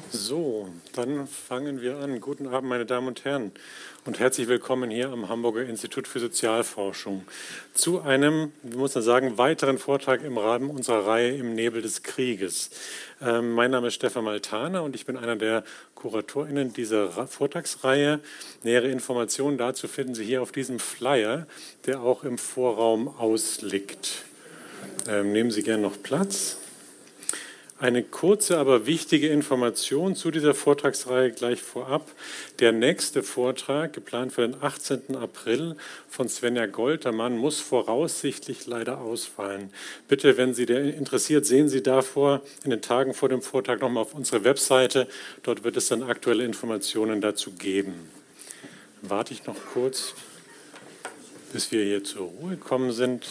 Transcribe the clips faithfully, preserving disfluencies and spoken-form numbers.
So, dann fangen wir an. Guten Abend, meine Damen und Herren, und herzlich willkommen hier am Hamburger Institut für Sozialforschung zu einem, wie muss man sagen, weiteren Vortrag im Rahmen unserer Reihe Im Nebel des Krieges. Ähm, mein Name ist Stefan Maltana und ich bin einer der KuratorInnen dieser Vortragsreihe. Nähere Informationen dazu finden Sie hier auf diesem Flyer, der auch im Vorraum ausliegt. Ähm, nehmen Sie gerne noch Platz. Eine kurze, aber wichtige Information zu dieser Vortragsreihe gleich vorab. Der nächste Vortrag, geplant für den achtzehnten April von Svenja Goltermann, muss voraussichtlich leider ausfallen. Bitte, wenn Sie der interessiert, sehen Sie davor in den Tagen vor dem Vortrag nochmal auf unsere Webseite. Dort wird es dann aktuelle Informationen dazu geben. Warte ich noch kurz, bis wir hier zur Ruhe gekommen sind.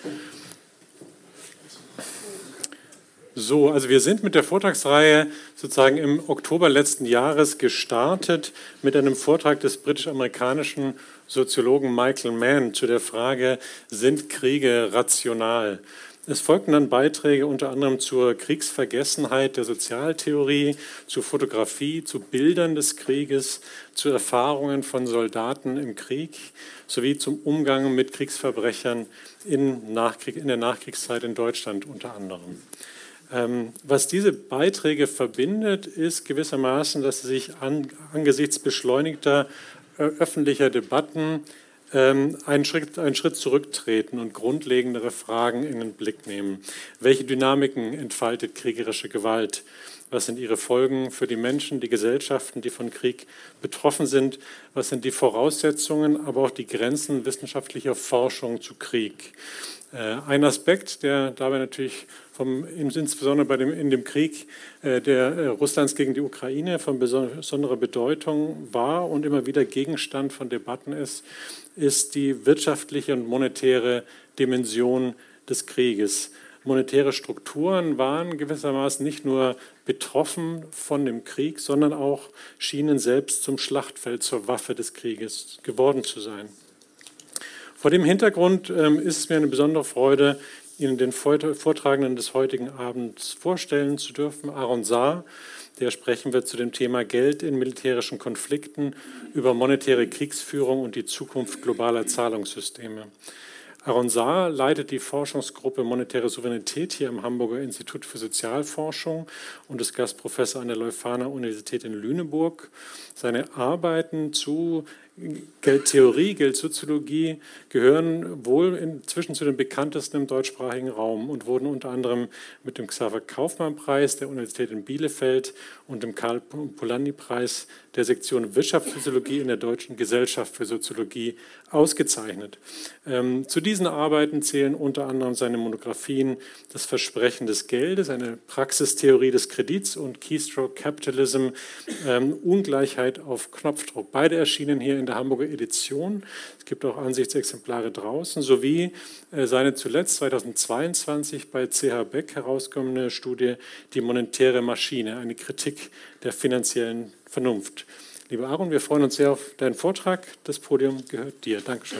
So, also wir sind mit der Vortragsreihe sozusagen im Oktober letzten Jahres gestartet mit einem Vortrag des britisch-amerikanischen Soziologen Michael Mann zu der Frage, sind Kriege rational? Es folgten dann Beiträge unter anderem zur Kriegsvergessenheit der Sozialtheorie, zur Fotografie, zu Bildern des Krieges, zu Erfahrungen von Soldaten im Krieg sowie zum Umgang mit Kriegsverbrechern in, Nachkrieg, in der Nachkriegszeit in Deutschland unter anderem. Was diese Beiträge verbindet, ist gewissermaßen, dass sie sich an, angesichts beschleunigter äh, öffentlicher Debatten ähm, einen, Schritt, einen Schritt zurücktreten und grundlegendere Fragen in den Blick nehmen. Welche Dynamiken entfaltet kriegerische Gewalt? Was sind ihre Folgen für die Menschen, die Gesellschaften, die von Krieg betroffen sind? Was sind die Voraussetzungen, aber auch die Grenzen wissenschaftlicher Forschung zu Krieg? Äh, ein Aspekt, der dabei natürlich vom, insbesondere bei dem, in dem Krieg äh, der äh, Russlands gegen die Ukraine von besonderer Bedeutung war und immer wieder Gegenstand von Debatten ist, ist die wirtschaftliche und monetäre Dimension des Krieges. Monetäre Strukturen waren gewissermaßen nicht nur betroffen von dem Krieg, sondern auch schienen selbst zum Schlachtfeld, zur Waffe des Krieges geworden zu sein. Vor dem Hintergrund ähm, ist es mir eine besondere Freude, Ihnen den Vortragenden des heutigen Abends vorstellen zu dürfen, Aaron Saar, der sprechen wird zu dem Thema Geld in militärischen Konflikten, über monetäre Kriegsführung und die Zukunft globaler Zahlungssysteme. Aaron Saar leitet die Forschungsgruppe Monetäre Souveränität hier am Hamburger Institut für Sozialforschung und ist Gastprofessor an der Leuphana Universität in Lüneburg. Seine Arbeiten zu Geldtheorie, Geldsoziologie gehören wohl inzwischen zu den bekanntesten im deutschsprachigen Raum und wurden unter anderem mit dem Xaver-Kaufmann-Preis der Universität in Bielefeld und dem Karl-Polanyi-Preis der Sektion Wirtschaftssoziologie in der Deutschen Gesellschaft für Soziologie ausgezeichnet. Ähm, zu diesen Arbeiten zählen unter anderem seine Monographien Das Versprechen des Geldes, eine Praxistheorie des Kredits und Keystroke Capitalism, ähm, Ungleichheit auf Knopfdruck. Beide erschienen hier in der Hamburger Edition. Es gibt auch Ansichtsexemplare draußen, sowie äh, seine zuletzt zweitausendzweiundzwanzig bei C H Beck herausgekommene Studie Die monetäre Maschine, eine Kritik der finanziellen Vernunft. Lieber Aaron, wir freuen uns sehr auf deinen Vortrag. Das Podium gehört dir. Dankeschön.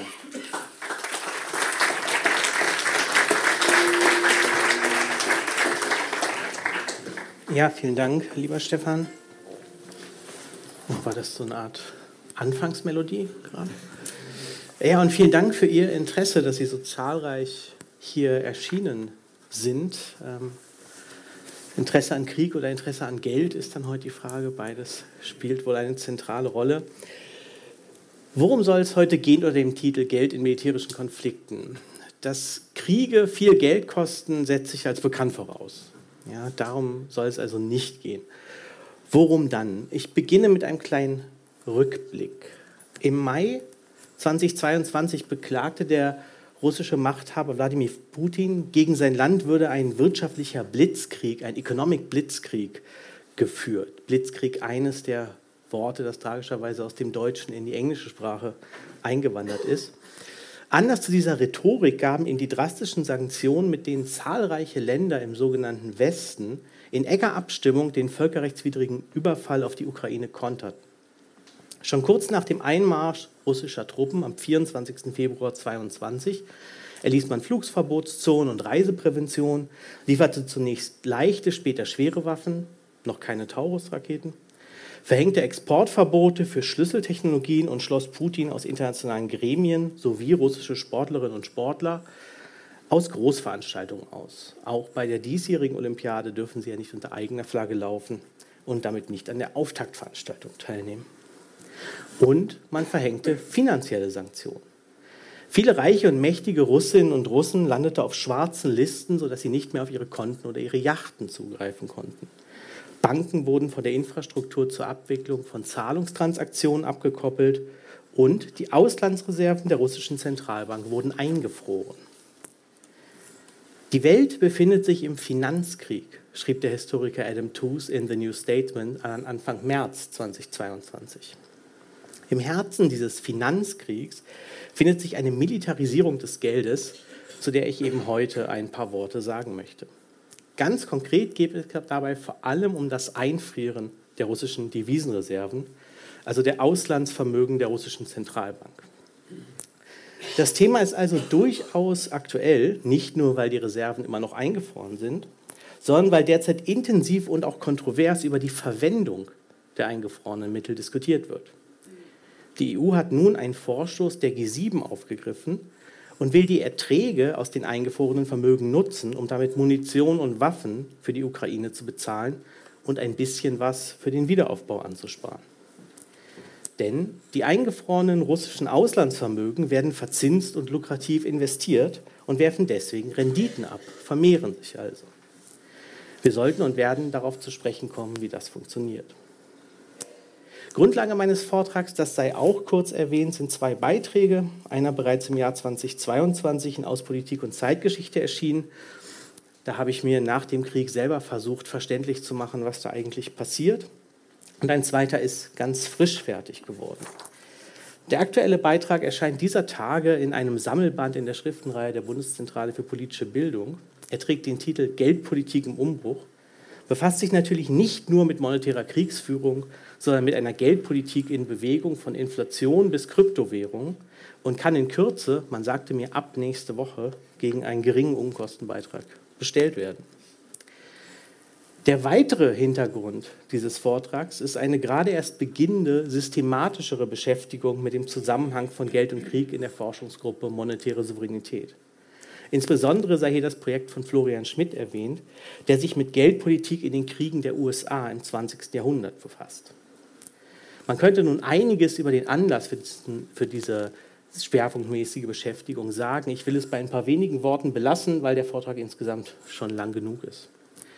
Ja, vielen Dank, lieber Stefan. War das so eine Art Anfangsmelodie gerade? Ja, und vielen Dank für Ihr Interesse, dass Sie so zahlreich hier erschienen sind. Ähm, Interesse an Krieg oder Interesse an Geld ist dann heute die Frage. Beides spielt wohl eine zentrale Rolle. Worum soll es heute gehen unter dem Titel Geld in militärischen Konflikten? Dass Kriege viel Geld kosten, setzt sich als bekannt voraus. Ja, darum soll es also nicht gehen. Worum dann? Ich beginne mit einem kleinen Rückblick. Im Mai zweitausendzweiundzwanzig beklagte der russische Machthaber Wladimir Putin, gegen sein Land würde ein wirtschaftlicher Blitzkrieg, ein Economic Blitzkrieg geführt. Blitzkrieg, eines der Worte, das tragischerweise aus dem Deutschen in die englische Sprache eingewandert ist. Anlass zu dieser Rhetorik gaben ihm die drastischen Sanktionen, mit denen zahlreiche Länder im sogenannten Westen in enger Abstimmung den völkerrechtswidrigen Überfall auf die Ukraine konterten. Schon kurz nach dem Einmarsch russischer Truppen am vierundzwanzigsten Februar zweitausendzweiundzwanzig erließ man Flugverbotszonen und Reiseprävention, lieferte zunächst leichte, später schwere Waffen, noch keine Taurus-Raketen, verhängte Exportverbote für Schlüsseltechnologien und schloss Putin aus internationalen Gremien sowie russische Sportlerinnen und Sportler aus Großveranstaltungen aus. Auch bei der diesjährigen Olympiade dürfen sie ja nicht unter eigener Flagge laufen und damit nicht an der Auftaktveranstaltung teilnehmen. Und man verhängte finanzielle Sanktionen. Viele reiche und mächtige Russinnen und Russen landeten auf schwarzen Listen, sodass sie nicht mehr auf ihre Konten oder ihre Yachten zugreifen konnten. Banken wurden von der Infrastruktur zur Abwicklung von Zahlungstransaktionen abgekoppelt und die Auslandsreserven der russischen Zentralbank wurden eingefroren. Die Welt befindet sich im Finanzkrieg, schrieb der Historiker Adam Tooze in The New Statesman an Anfang März zweitausendzweiundzwanzig. Im Herzen dieses Finanzkriegs findet sich eine Militarisierung des Geldes, zu der ich eben heute ein paar Worte sagen möchte. Ganz konkret geht es dabei vor allem um das Einfrieren der russischen Devisenreserven, also der Auslandsvermögen der russischen Zentralbank. Das Thema ist also durchaus aktuell, nicht nur, weil die Reserven immer noch eingefroren sind, sondern weil derzeit intensiv und auch kontrovers über die Verwendung der eingefrorenen Mittel diskutiert wird. Die E U hat nun einen Vorstoß der G sieben aufgegriffen und will die Erträge aus den eingefrorenen Vermögen nutzen, um damit Munition und Waffen für die Ukraine zu bezahlen und ein bisschen was für den Wiederaufbau anzusparen. Denn die eingefrorenen russischen Auslandsvermögen werden verzinst und lukrativ investiert und werfen deswegen Renditen ab, vermehren sich also. Wir sollten und werden darauf zu sprechen kommen, wie das funktioniert. Grundlage meines Vortrags, das sei auch kurz erwähnt, sind zwei Beiträge. Einer bereits im Jahr zweitausendzweiundzwanzig in Auspolitik und Zeitgeschichte erschienen. Da habe ich mir nach dem Krieg selber versucht, verständlich zu machen, was da eigentlich passiert. Und ein zweiter ist ganz frisch fertig geworden. Der aktuelle Beitrag erscheint dieser Tage in einem Sammelband in der Schriftenreihe der Bundeszentrale für politische Bildung. Er trägt den Titel Geldpolitik im Umbruch, befasst sich natürlich nicht nur mit monetärer Kriegsführung, sondern mit einer Geldpolitik in Bewegung von Inflation bis Kryptowährung und kann in Kürze, man sagte mir ab nächste Woche, gegen einen geringen Unkostenbeitrag bestellt werden. Der weitere Hintergrund dieses Vortrags ist eine gerade erst beginnende, systematischere Beschäftigung mit dem Zusammenhang von Geld und Krieg in der Forschungsgruppe Monetäre Souveränität. Insbesondere sei hier das Projekt von Florian Schmidt erwähnt, der sich mit Geldpolitik in den Kriegen der U S A im zwanzigsten Jahrhundert befasst. Man könnte nun einiges über den Anlass für, diesen, für diese schwerpunktmäßige Beschäftigung sagen. Ich will es bei ein paar wenigen Worten belassen, weil der Vortrag insgesamt schon lang genug ist.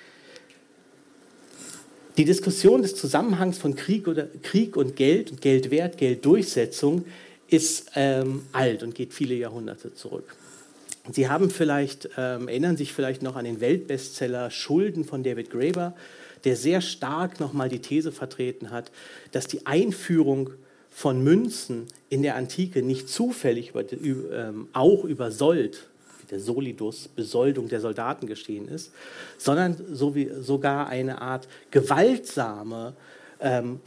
Die Diskussion des Zusammenhangs von Krieg, oder, Krieg und Geld und Geldwert, Gelddurchsetzung ist ähm, alt und geht viele Jahrhunderte zurück. Sie haben vielleicht, ähm, erinnern sich vielleicht noch an den Weltbestseller Schulden von David Graeber, der sehr stark nochmal die These vertreten hat, dass die Einführung von Münzen in der Antike nicht zufällig über, ähm, auch über Sold, wie der Solidus, Besoldung der Soldaten geschehen ist, sondern so wie, sogar eine Art gewaltsame ähm,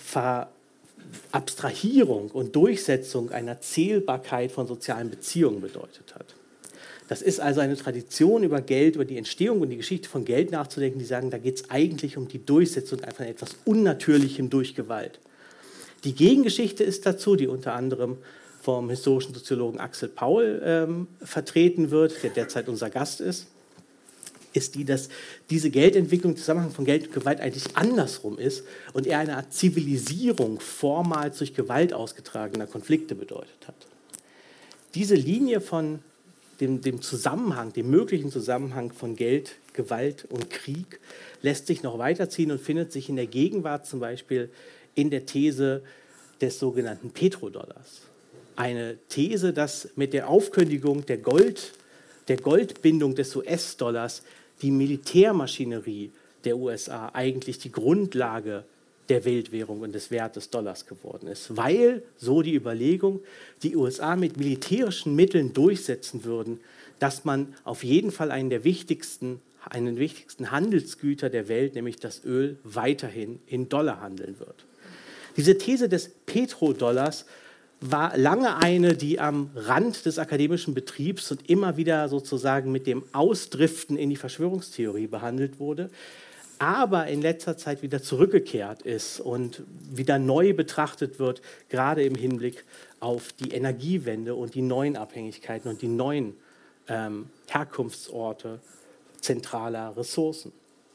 Abstrahierung und Durchsetzung einer Zählbarkeit von sozialen Beziehungen bedeutet hat. Das ist also eine Tradition, über Geld, über die Entstehung und die Geschichte von Geld nachzudenken, die sagen, da geht es eigentlich um die Durchsetzung von etwas Unnatürlichem durch Gewalt. Die Gegengeschichte ist dazu, die unter anderem vom historischen Soziologen Axel Paul ähm, vertreten wird, der derzeit unser Gast ist, ist die, dass diese Geldentwicklung im Zusammenhang von Geld und Gewalt eigentlich andersrum ist und eher eine Art Zivilisierung vormals durch Gewalt ausgetragener Konflikte bedeutet hat. Diese Linie von Dem, dem Zusammenhang, dem möglichen Zusammenhang von Geld, Gewalt und Krieg lässt sich noch weiterziehen und findet sich in der Gegenwart zum Beispiel in der These des sogenannten Petrodollars. Eine These, dass mit der Aufkündigung der, Gold, der Goldbindung des U S-Dollars die Militärmaschinerie der U S A eigentlich die Grundlage der Weltwährung und des Werts des Dollars geworden ist, weil, so die Überlegung, die U S A mit militärischen Mitteln durchsetzen würden, dass man auf jeden Fall einen der wichtigsten, einen der wichtigsten Handelsgüter der Welt, nämlich das Öl, weiterhin in Dollar handeln wird. Diese These des Petrodollars war lange eine, die am Rand des akademischen Betriebs und immer wieder sozusagen mit dem Ausdriften in die Verschwörungstheorie behandelt wurde. aber in letzter Zeit wieder zurückgekehrt ist und wieder neu betrachtet wird, gerade im Hinblick auf die Energiewende und die neuen Abhängigkeiten und die neuen ähm, Herkunftsorte zentraler Ressourcen.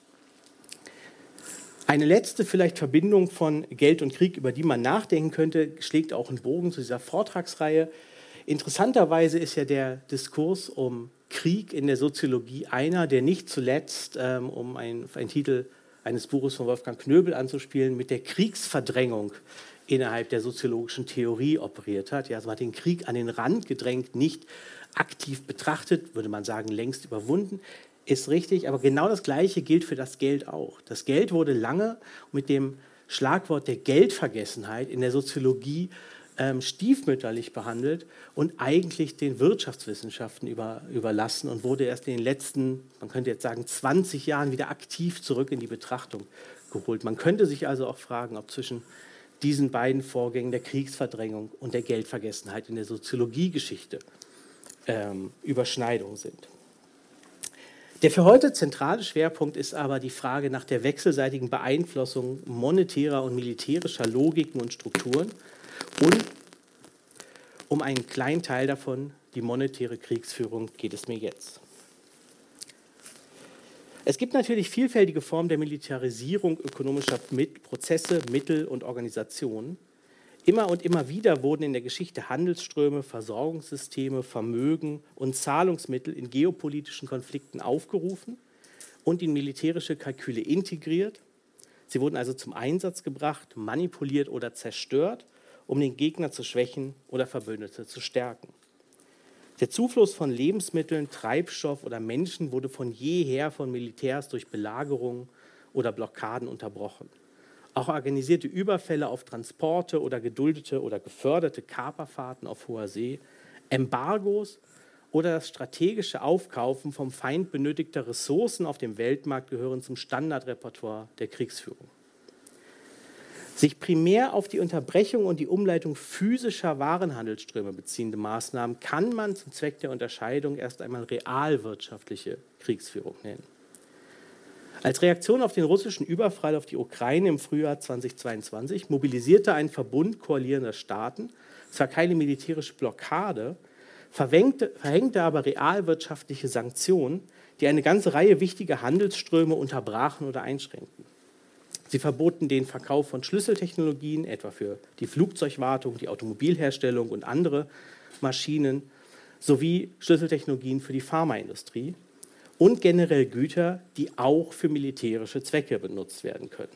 Eine letzte vielleicht Verbindung von Geld und Krieg, über die man nachdenken könnte, schlägt auch einen Bogen zu dieser Vortragsreihe. Interessanterweise ist ja der Diskurs um Krieg in der Soziologie einer, der nicht zuletzt, ähm, um einen Titel eines Buches von Wolfgang Knöbel anzuspielen, mit der Kriegsverdrängung innerhalb der soziologischen Theorie operiert hat. Ja, also man hat den Krieg an den Rand gedrängt, nicht aktiv betrachtet, würde man sagen, längst überwunden. Ist richtig, aber genau das Gleiche gilt für das Geld auch. Das Geld wurde lange mit dem Schlagwort der Geldvergessenheit in der Soziologie ähm, stiefmütterlich behandelt und eigentlich den Wirtschaftswissenschaften über, überlassen und wurde erst in den letzten, man könnte jetzt sagen, zwanzig Jahren wieder aktiv zurück in die Betrachtung geholt. Man könnte sich also auch fragen, ob zwischen diesen beiden Vorgängen der Kriegsverdrängung und der Geldvergessenheit in der Soziologiegeschichte ähm, Überschneidungen sind. Der für heute zentrale Schwerpunkt ist aber die Frage nach der wechselseitigen Beeinflussung monetärer und militärischer Logiken und Strukturen und um einen kleinen Teil davon, die monetäre Kriegsführung, geht es mir jetzt. Es gibt natürlich vielfältige Formen der Militarisierung ökonomischer Prozesse, Mittel und Organisationen. Immer und immer wieder wurden in der Geschichte Handelsströme, Versorgungssysteme, Vermögen und Zahlungsmittel in geopolitischen Konflikten aufgerufen und in militärische Kalküle integriert. Sie wurden also zum Einsatz gebracht, manipuliert oder zerstört, um den Gegner zu schwächen oder Verbündete zu stärken. Der Zufluss von Lebensmitteln, Treibstoff oder Menschen wurde von jeher von Militärs durch Belagerungen oder Blockaden unterbrochen. Auch organisierte Überfälle auf Transporte oder geduldete oder geförderte Kaperfahrten auf hoher See, Embargos oder das strategische Aufkaufen vom Feind benötigter Ressourcen auf dem Weltmarkt gehören zum Standardrepertoire der Kriegsführung. Sich primär auf die Unterbrechung und die Umleitung physischer Warenhandelsströme beziehende Maßnahmen kann man zum Zweck der Unterscheidung erst einmal realwirtschaftliche Kriegsführung nennen. Als Reaktion auf den russischen Überfall auf die Ukraine im Frühjahr zweitausendzweiundzwanzig mobilisierte ein Verbund koalierender Staaten zwar keine militärische Blockade, verhängte, verhängte aber realwirtschaftliche Sanktionen, die eine ganze Reihe wichtiger Handelsströme unterbrachen oder einschränkten. Sie verboten den Verkauf von Schlüsseltechnologien, etwa für die Flugzeugwartung, die Automobilherstellung und andere Maschinen, sowie Schlüsseltechnologien für die Pharmaindustrie und generell Güter, die auch für militärische Zwecke benutzt werden können.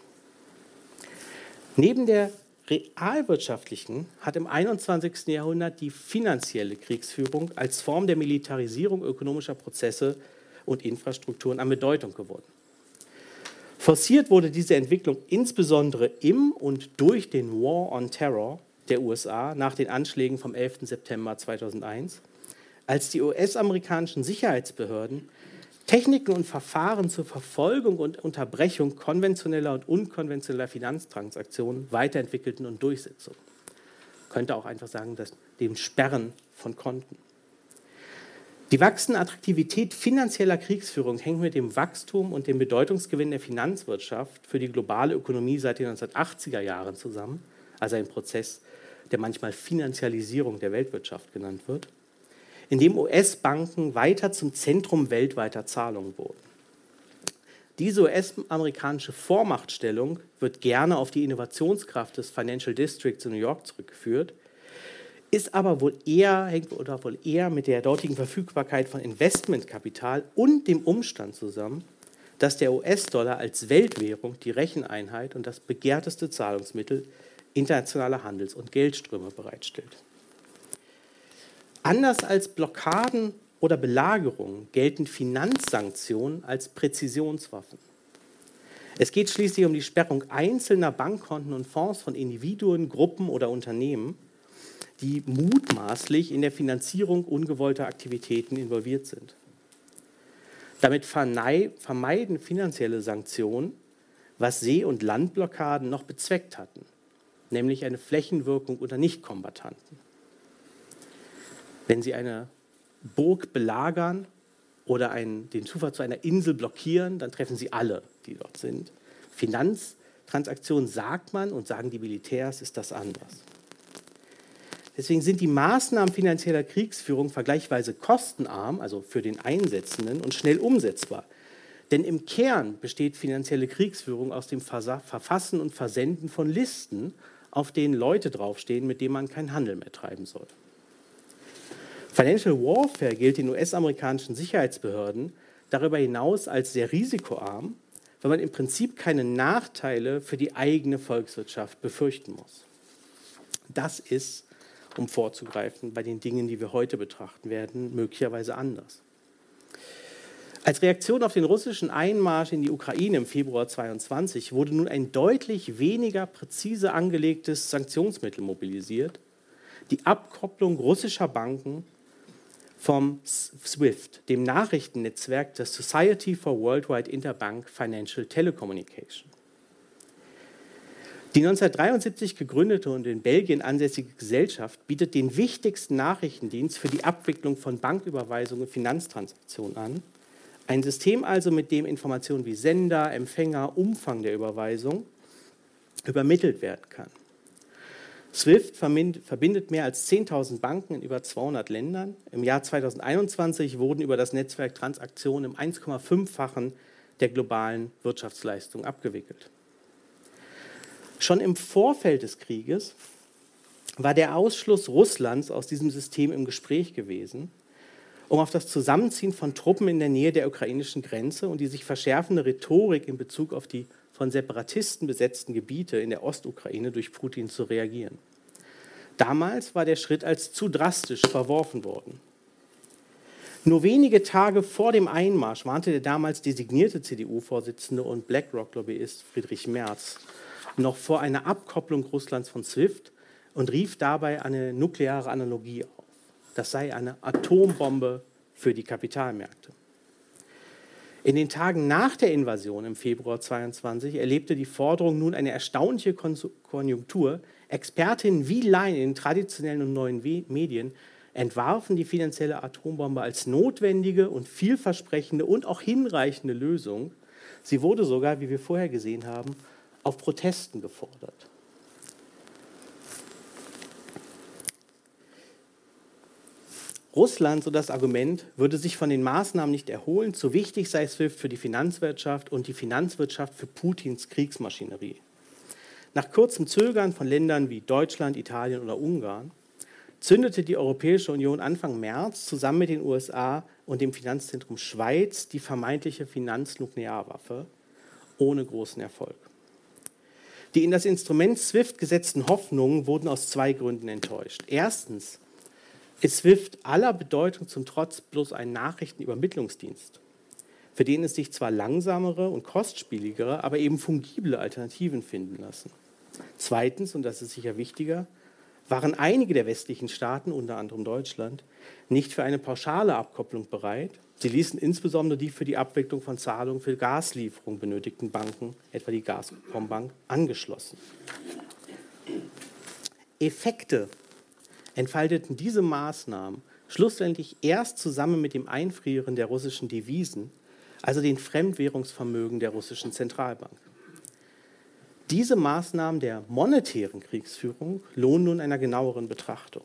Neben der realwirtschaftlichen hat im einundzwanzigsten Jahrhundert die finanzielle Kriegsführung als Form der Militarisierung ökonomischer Prozesse und Infrastrukturen an Bedeutung gewonnen. Forciert wurde diese Entwicklung insbesondere im und durch den War on Terror der U S A nach den Anschlägen vom elften September zweitausendeins, als die U S-amerikanischen Sicherheitsbehörden Techniken und Verfahren zur Verfolgung und Unterbrechung konventioneller und unkonventioneller Finanztransaktionen weiterentwickelten und Durchsetzung. Man könnte auch einfach sagen, dass dem Sperren von Konten. Die wachsende Attraktivität finanzieller Kriegsführung hängt mit dem Wachstum und dem Bedeutungsgewinn der Finanzwirtschaft für die globale Ökonomie seit den neunzehnhundertachtziger Jahren zusammen, also ein Prozess, der manchmal Finanzialisierung der Weltwirtschaft genannt wird, in dem U S-Banken weiter zum Zentrum weltweiter Zahlungen wurden. Diese U S-amerikanische Vormachtstellung wird gerne auf die Innovationskraft des Financial Districts in New York zurückgeführt, ist aber wohl eher, hängt oder wohl eher mit der dortigen Verfügbarkeit von Investmentkapital und dem Umstand zusammen, dass der U S-Dollar als Weltwährung die Recheneinheit und das begehrteste Zahlungsmittel internationaler Handels- und Geldströme bereitstellt. Anders als Blockaden oder Belagerungen gelten Finanzsanktionen als Präzisionswaffen. Es geht schließlich um die Sperrung einzelner Bankkonten und Fonds von Individuen, Gruppen oder Unternehmen, die mutmaßlich in der Finanzierung ungewollter Aktivitäten involviert sind. Damit vermeiden finanzielle Sanktionen, was See- und Landblockaden noch bezweckt hatten, nämlich eine Flächenwirkung unter Nichtkombattanten. Wenn sie eine Burg belagern oder einen, den Zugang zu einer Insel blockieren, dann treffen sie alle, die dort sind. Finanztransaktionen sagt man und sagen die Militärs, ist das anders. Deswegen sind die Maßnahmen finanzieller Kriegsführung vergleichsweise kostenarm, also für den Einsetzenden, und schnell umsetzbar. Denn im Kern besteht finanzielle Kriegsführung aus dem Verfassen und Versenden von Listen, auf denen Leute draufstehen, mit denen man keinen Handel mehr treiben soll. Financial Warfare gilt den U S-amerikanischen Sicherheitsbehörden darüber hinaus als sehr risikoarm, weil man im Prinzip keine Nachteile für die eigene Volkswirtschaft befürchten muss. Das ist, um vorzugreifen, bei den Dingen, die wir heute betrachten werden, möglicherweise anders. Als Reaktion auf den russischen Einmarsch in die Ukraine im Februar zweiundzwanzig wurde nun ein deutlich weniger präzise angelegtes Sanktionsmittel mobilisiert: die Abkopplung russischer Banken vom SWIFT, dem Nachrichtennetzwerk der Society for Worldwide Interbank Financial Telecommunication. Die neunzehnhundertdreiundsiebzig gegründete und in Belgien ansässige Gesellschaft bietet den wichtigsten Nachrichtendienst für die Abwicklung von Banküberweisungen und Finanztransaktionen an. Ein System also, mit dem Informationen wie Sender, Empfänger, Umfang der Überweisung übermittelt werden kann. SWIFT verbindet mehr als zehntausend Banken in über zweihundert Ländern. Im Jahr zweitausendeinundzwanzig wurden über das Netzwerk Transaktionen im eins Komma fünf-fachen der globalen Wirtschaftsleistung abgewickelt. Schon im Vorfeld des Krieges war der Ausschluss Russlands aus diesem System im Gespräch gewesen, um auf das Zusammenziehen von Truppen in der Nähe der ukrainischen Grenze und die sich verschärfende Rhetorik in Bezug auf die von Separatisten besetzten Gebiete in der Ostukraine durch Putin zu reagieren. Damals war der Schritt als zu drastisch verworfen worden. Nur wenige Tage vor dem Einmarsch warnte der damals designierte C D U-Vorsitzende und BlackRock-Lobbyist Friedrich Merz noch vor einer Abkopplung Russlands von SWIFT und rief dabei eine nukleare Analogie auf. Das sei eine Atombombe für die Kapitalmärkte. In den Tagen nach der Invasion im Februar zweiundzwanzig erlebte die Forderung nun eine erstaunliche Konjunktur. Expertinnen wie Laien in den traditionellen und neuen Medien entwarfen die finanzielle Atombombe als notwendige und vielversprechende und auch hinreichende Lösung. Sie wurde sogar, wie wir vorher gesehen haben, auf Protesten gefordert. Russland, so das Argument, würde sich von den Maßnahmen nicht erholen. Zu wichtig sei SWIFT für die Finanzwirtschaft und die Finanzwirtschaft für Putins Kriegsmaschinerie. Nach kurzem Zögern von Ländern wie Deutschland, Italien oder Ungarn zündete die Europäische Union Anfang März zusammen mit den U S A und dem Finanzzentrum Schweiz die vermeintliche Finanznuklearwaffe ohne großen Erfolg. Die in das Instrument SWIFT gesetzten Hoffnungen wurden aus zwei Gründen enttäuscht. Erstens ist SWIFT aller Bedeutung zum Trotz bloß ein Nachrichtenübermittlungsdienst, für den es sich zwar langsamere und kostspieligere, aber eben fungible Alternativen finden lassen. Zweitens, und das ist sicher wichtiger, waren einige der westlichen Staaten, unter anderem Deutschland, nicht für eine pauschale Abkopplung bereit. Sie ließen insbesondere die für die Abwicklung von Zahlungen für Gaslieferungen benötigten Banken, etwa die Gazprom-Bank, angeschlossen. Effekte entfalteten diese Maßnahmen schlussendlich erst zusammen mit dem Einfrieren der russischen Devisen, also den Fremdwährungsvermögen der russischen Zentralbank. Diese Maßnahmen der monetären Kriegsführung lohnen nun einer genaueren Betrachtung.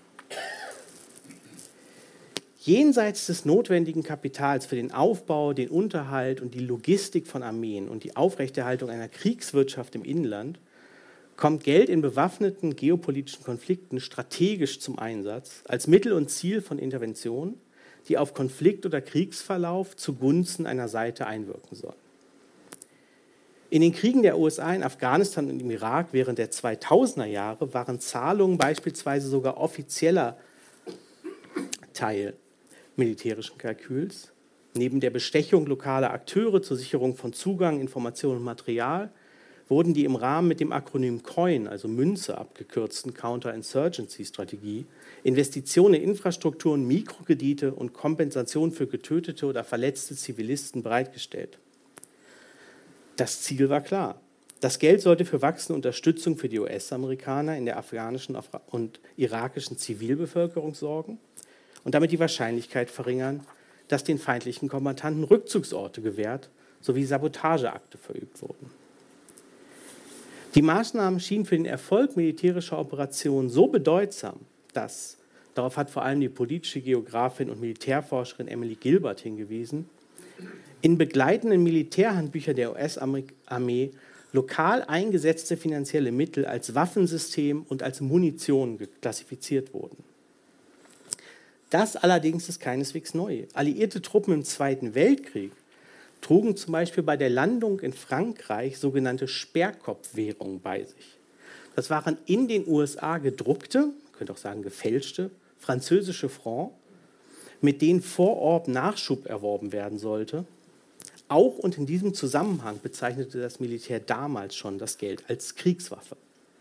Jenseits des notwendigen Kapitals für den Aufbau, den Unterhalt und die Logistik von Armeen und die Aufrechterhaltung einer Kriegswirtschaft im Inland kommt Geld in bewaffneten geopolitischen Konflikten strategisch zum Einsatz als Mittel und Ziel von Interventionen, die auf Konflikt- oder Kriegsverlauf zugunsten einer Seite einwirken sollen. In den Kriegen der U S A in Afghanistan und im Irak während der zweitausender Jahre waren Zahlungen beispielsweise sogar offizieller Teil militärischen Kalküls. Neben der Bestechung lokaler Akteure zur Sicherung von Zugang, Information und Material wurden die im Rahmen mit dem Akronym COIN, also Münze abgekürzten Counterinsurgency-Strategie, Investitionen in Infrastrukturen, Mikrokredite und Kompensation für getötete oder verletzte Zivilisten bereitgestellt. Das Ziel war klar. Das Geld sollte für wachsende Unterstützung für die U S-Amerikaner in der afghanischen und irakischen Zivilbevölkerung sorgen und damit die Wahrscheinlichkeit verringern, dass den feindlichen Kombattanten Rückzugsorte gewährt sowie Sabotageakte verübt wurden. Die Maßnahmen schienen für den Erfolg militärischer Operationen so bedeutsam, dass, darauf hat vor allem die politische Geografin und Militärforscherin Emily Gilbert hingewiesen, in begleitenden Militärhandbüchern der U S-Armee lokal eingesetzte finanzielle Mittel als Waffensystem und als Munition klassifiziert wurden. Das allerdings ist keineswegs neu. Alliierte Truppen im Zweiten Weltkrieg trugen zum Beispiel bei der Landung in Frankreich sogenannte Sperrkopfwährungen bei sich. Das waren in den U S A gedruckte, man könnte auch sagen gefälschte, französische Francs, mit denen vor Ort Nachschub erworben werden sollte. Auch und in diesem Zusammenhang bezeichnete das Militär damals schon das Geld als Kriegswaffe.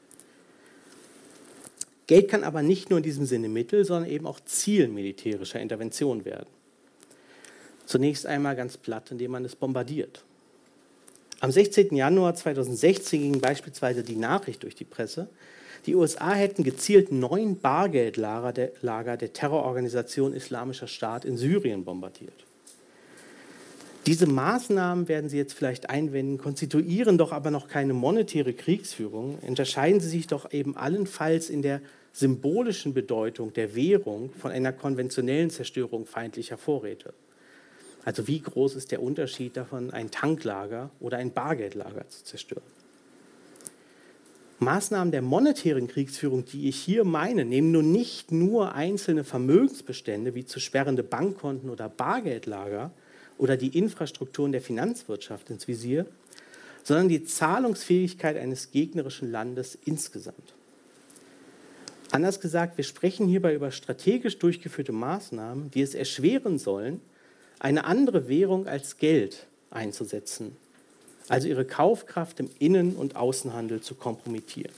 Geld kann aber nicht nur in diesem Sinne Mittel, sondern eben auch Ziel militärischer Intervention werden. Zunächst einmal ganz platt, indem man es bombardiert. Am sechzehnten Januar zweitausendsechzehn ging beispielsweise die Nachricht durch die Presse, die U S A hätten gezielt neun Bargeldlager der, Lager der Terrororganisation Islamischer Staat in Syrien bombardiert. Diese Maßnahmen, werden Sie jetzt vielleicht einwenden, konstituieren doch aber noch keine monetäre Kriegsführung, unterscheiden sie sich doch eben allenfalls in der symbolischen Bedeutung der Währung von einer konventionellen Zerstörung feindlicher Vorräte. Also wie groß ist der Unterschied davon, ein Tanklager oder ein Bargeldlager zu zerstören? Maßnahmen der monetären Kriegsführung, die ich hier meine, nehmen nun nicht nur einzelne Vermögensbestände wie zu sperrende Bankkonten oder Bargeldlager oder die Infrastrukturen der Finanzwirtschaft ins Visier, sondern die Zahlungsfähigkeit eines gegnerischen Landes insgesamt. Anders gesagt, wir sprechen hierbei über strategisch durchgeführte Maßnahmen, die es erschweren sollen, eine andere Währung als Geld einzusetzen, also ihre Kaufkraft im Innen- und Außenhandel zu kompromittieren.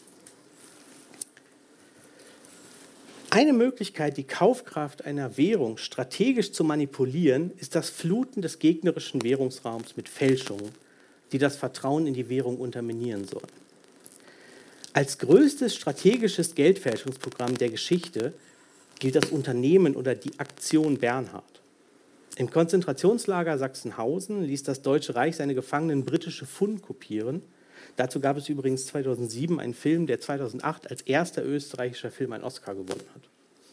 Eine Möglichkeit, die Kaufkraft einer Währung strategisch zu manipulieren, ist das Fluten des gegnerischen Währungsraums mit Fälschungen, die das Vertrauen in die Währung unterminieren sollen. Als größtes strategisches Geldfälschungsprogramm der Geschichte gilt das Unternehmen oder die Aktion Bernhard. Im Konzentrationslager Sachsenhausen ließ das Deutsche Reich seine Gefangenen britische Pfund kopieren. Dazu gab es übrigens zweitausendsieben einen Film, der zweitausendacht als erster österreichischer Film einen Oscar gewonnen hat.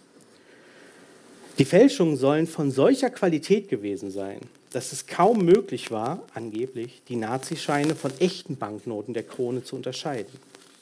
Die Fälschungen sollen von solcher Qualität gewesen sein, dass es kaum möglich war, angeblich, die Nazischeine von echten Banknoten der Krone zu unterscheiden.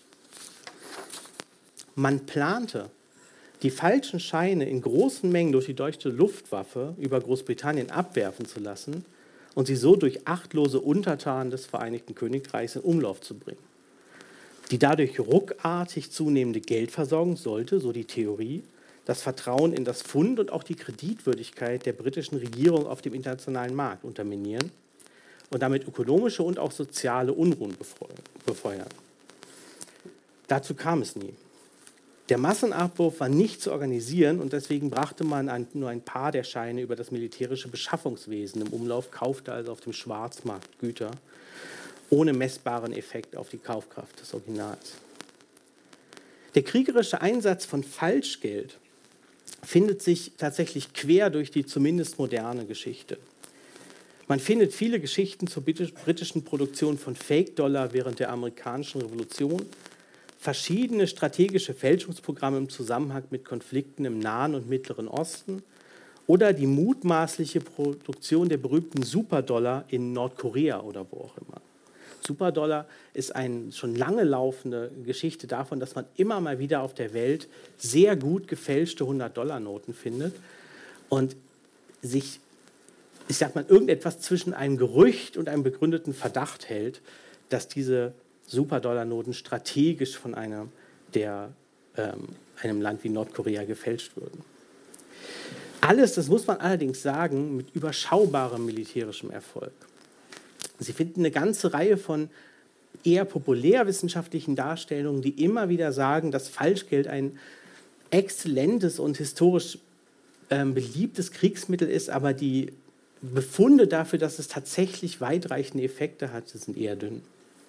Man plante, die falschen Scheine in großen Mengen durch die deutsche Luftwaffe über Großbritannien abwerfen zu lassen und sie so durch achtlose Untertanen des Vereinigten Königreichs in Umlauf zu bringen. Die dadurch ruckartig zunehmende Geldversorgung sollte, so die Theorie, das Vertrauen in das Pfund und auch die Kreditwürdigkeit der britischen Regierung auf dem internationalen Markt unterminieren und damit ökonomische und auch soziale Unruhen befeuern. Dazu kam es nie. Der Massenabwurf war nicht zu organisieren und deswegen brachte man ein, nur ein paar der Scheine über das militärische Beschaffungswesen im Umlauf, kaufte also auf dem Schwarzmarkt Güter, ohne messbaren Effekt auf die Kaufkraft des Originals. Der kriegerische Einsatz von Falschgeld findet sich tatsächlich quer durch die zumindest moderne Geschichte. Man findet viele Geschichten zur britischen Produktion von Fake-Dollar während der amerikanischen Revolution, verschiedene strategische Fälschungsprogramme im Zusammenhang mit Konflikten im Nahen und Mittleren Osten oder die mutmaßliche Produktion der berühmten Superdollar in Nordkorea oder wo auch immer. Superdollar ist eine schon lange laufende Geschichte davon, dass man immer mal wieder auf der Welt sehr gut gefälschte hundert-Dollar-Noten findet und sich, ich sag mal, irgendetwas zwischen einem Gerücht und einem begründeten Verdacht hält, dass diese Superdollar-Noten strategisch von einem, der, ähm, einem Land wie Nordkorea gefälscht würden. Alles, das muss man allerdings sagen, mit überschaubarem militärischem Erfolg. Sie finden eine ganze Reihe von eher populärwissenschaftlichen Darstellungen, die immer wieder sagen, dass Falschgeld ein exzellentes und historisch ähm, beliebtes Kriegsmittel ist, aber die Befunde dafür, dass es tatsächlich weitreichende Effekte hat, sind eher dünn.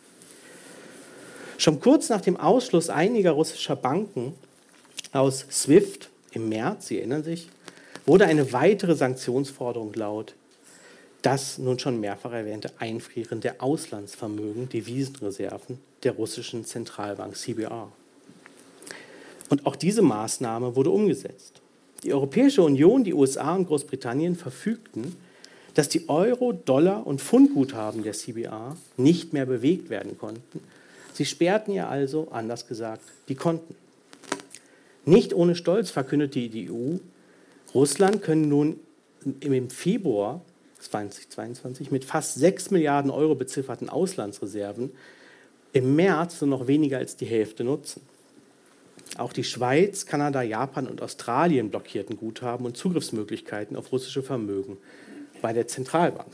Schon kurz nach dem Ausschluss einiger russischer Banken aus SWIFT im März, Sie erinnern sich, wurde eine weitere Sanktionsforderung laut. das nun schon mehrfach erwähnte Einfrieren der Auslandsvermögen, Devisenreserven der russischen Zentralbank C B R. Und auch diese Maßnahme wurde umgesetzt. Die Europäische Union, die U S A und Großbritannien verfügten, dass die Euro-, Dollar- und Pfundguthaben der C B R nicht mehr bewegt werden konnten. Sie sperrten ihr also, anders gesagt, die Konten. Nicht ohne Stolz verkündete die E U, Russland könne nun im Februar zweitausendzweiundzwanzig mit fast sechs Milliarden Euro bezifferten Auslandsreserven im März nur noch weniger als die Hälfte nutzen. Auch die Schweiz, Kanada, Japan und Australien blockierten Guthaben und Zugriffsmöglichkeiten auf russische Vermögen bei der Zentralbank.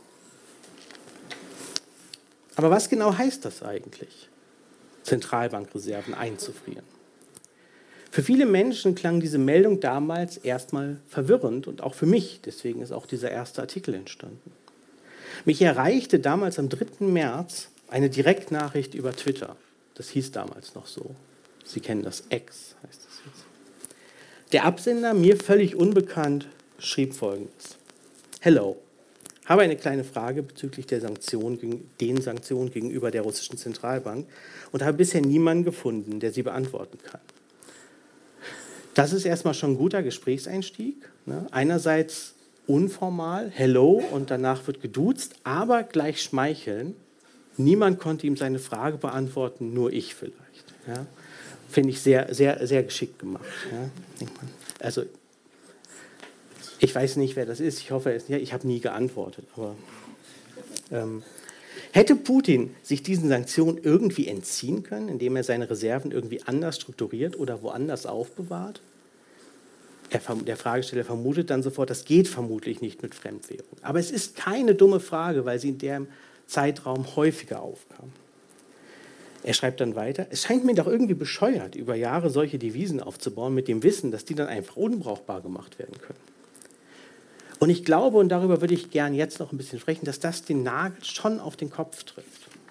Aber was genau heißt das eigentlich, Zentralbankreserven einzufrieren? Für viele Menschen klang diese Meldung damals erstmal verwirrend und auch für mich, deswegen ist auch dieser erste Artikel entstanden. Mich erreichte damals am dritten März eine Direktnachricht über Twitter. Das hieß damals noch so. Sie kennen das, X heißt es jetzt. Der Absender, mir völlig unbekannt, schrieb Folgendes. Hello, habe eine kleine Frage bezüglich der Sanktionen, den Sanktionen gegenüber der russischen Zentralbank und habe bisher niemanden gefunden, der sie beantworten kann. Das ist erstmal schon ein guter Gesprächseinstieg. Ne? Einerseits unformal, hello, und danach wird geduzt, aber gleich schmeicheln. Niemand konnte ihm seine Frage beantworten, nur ich vielleicht. Ja? Finde ich sehr, sehr, sehr geschickt gemacht. Ja? Also, ich weiß nicht, wer das ist. Ich hoffe, es, ja, ich habe nie geantwortet. Aber, ähm, hätte Putin sich diesen Sanktionen irgendwie entziehen können, indem er seine Reserven irgendwie anders strukturiert oder woanders aufbewahrt? Er, der Fragesteller vermutet dann sofort, das geht vermutlich nicht mit Fremdwährung. Aber es ist keine dumme Frage, weil sie in dem Zeitraum häufiger aufkam. Er schreibt dann weiter, es scheint mir doch irgendwie bescheuert, über Jahre solche Devisen aufzubauen, mit dem Wissen, dass die dann einfach unbrauchbar gemacht werden können. Und ich glaube, und darüber würde ich gern jetzt noch ein bisschen sprechen, dass das den Nagel schon auf den Kopf trifft.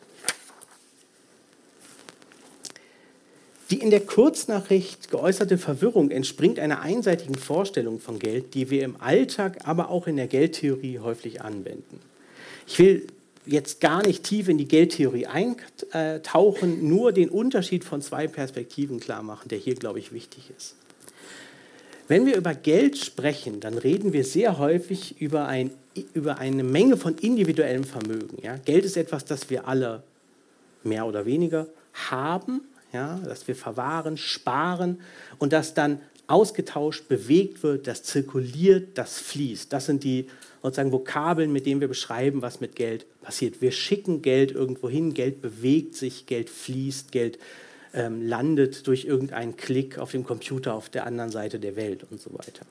Die in der Kurznachricht geäußerte Verwirrung entspringt einer einseitigen Vorstellung von Geld, die wir im Alltag, aber auch in der Geldtheorie häufig anwenden. Ich will jetzt gar nicht tief in die Geldtheorie eintauchen, nur den Unterschied von zwei Perspektiven klar machen, der hier, glaube ich, wichtig ist. Wenn wir über Geld sprechen, dann reden wir sehr häufig über, ein, über eine Menge von individuellem Vermögen. Ja? Geld ist etwas, das wir alle mehr oder weniger haben, ja? Das wir verwahren, sparen und das dann ausgetauscht, bewegt wird, das zirkuliert, das fließt. Das sind die sozusagen Vokabeln, mit denen wir beschreiben, was mit Geld passiert. Wir schicken Geld irgendwo hin, Geld bewegt sich, Geld fließt, Geld ähm, landet durch irgendeinen Klick auf dem Computer auf der anderen Seite der Welt und so weiter.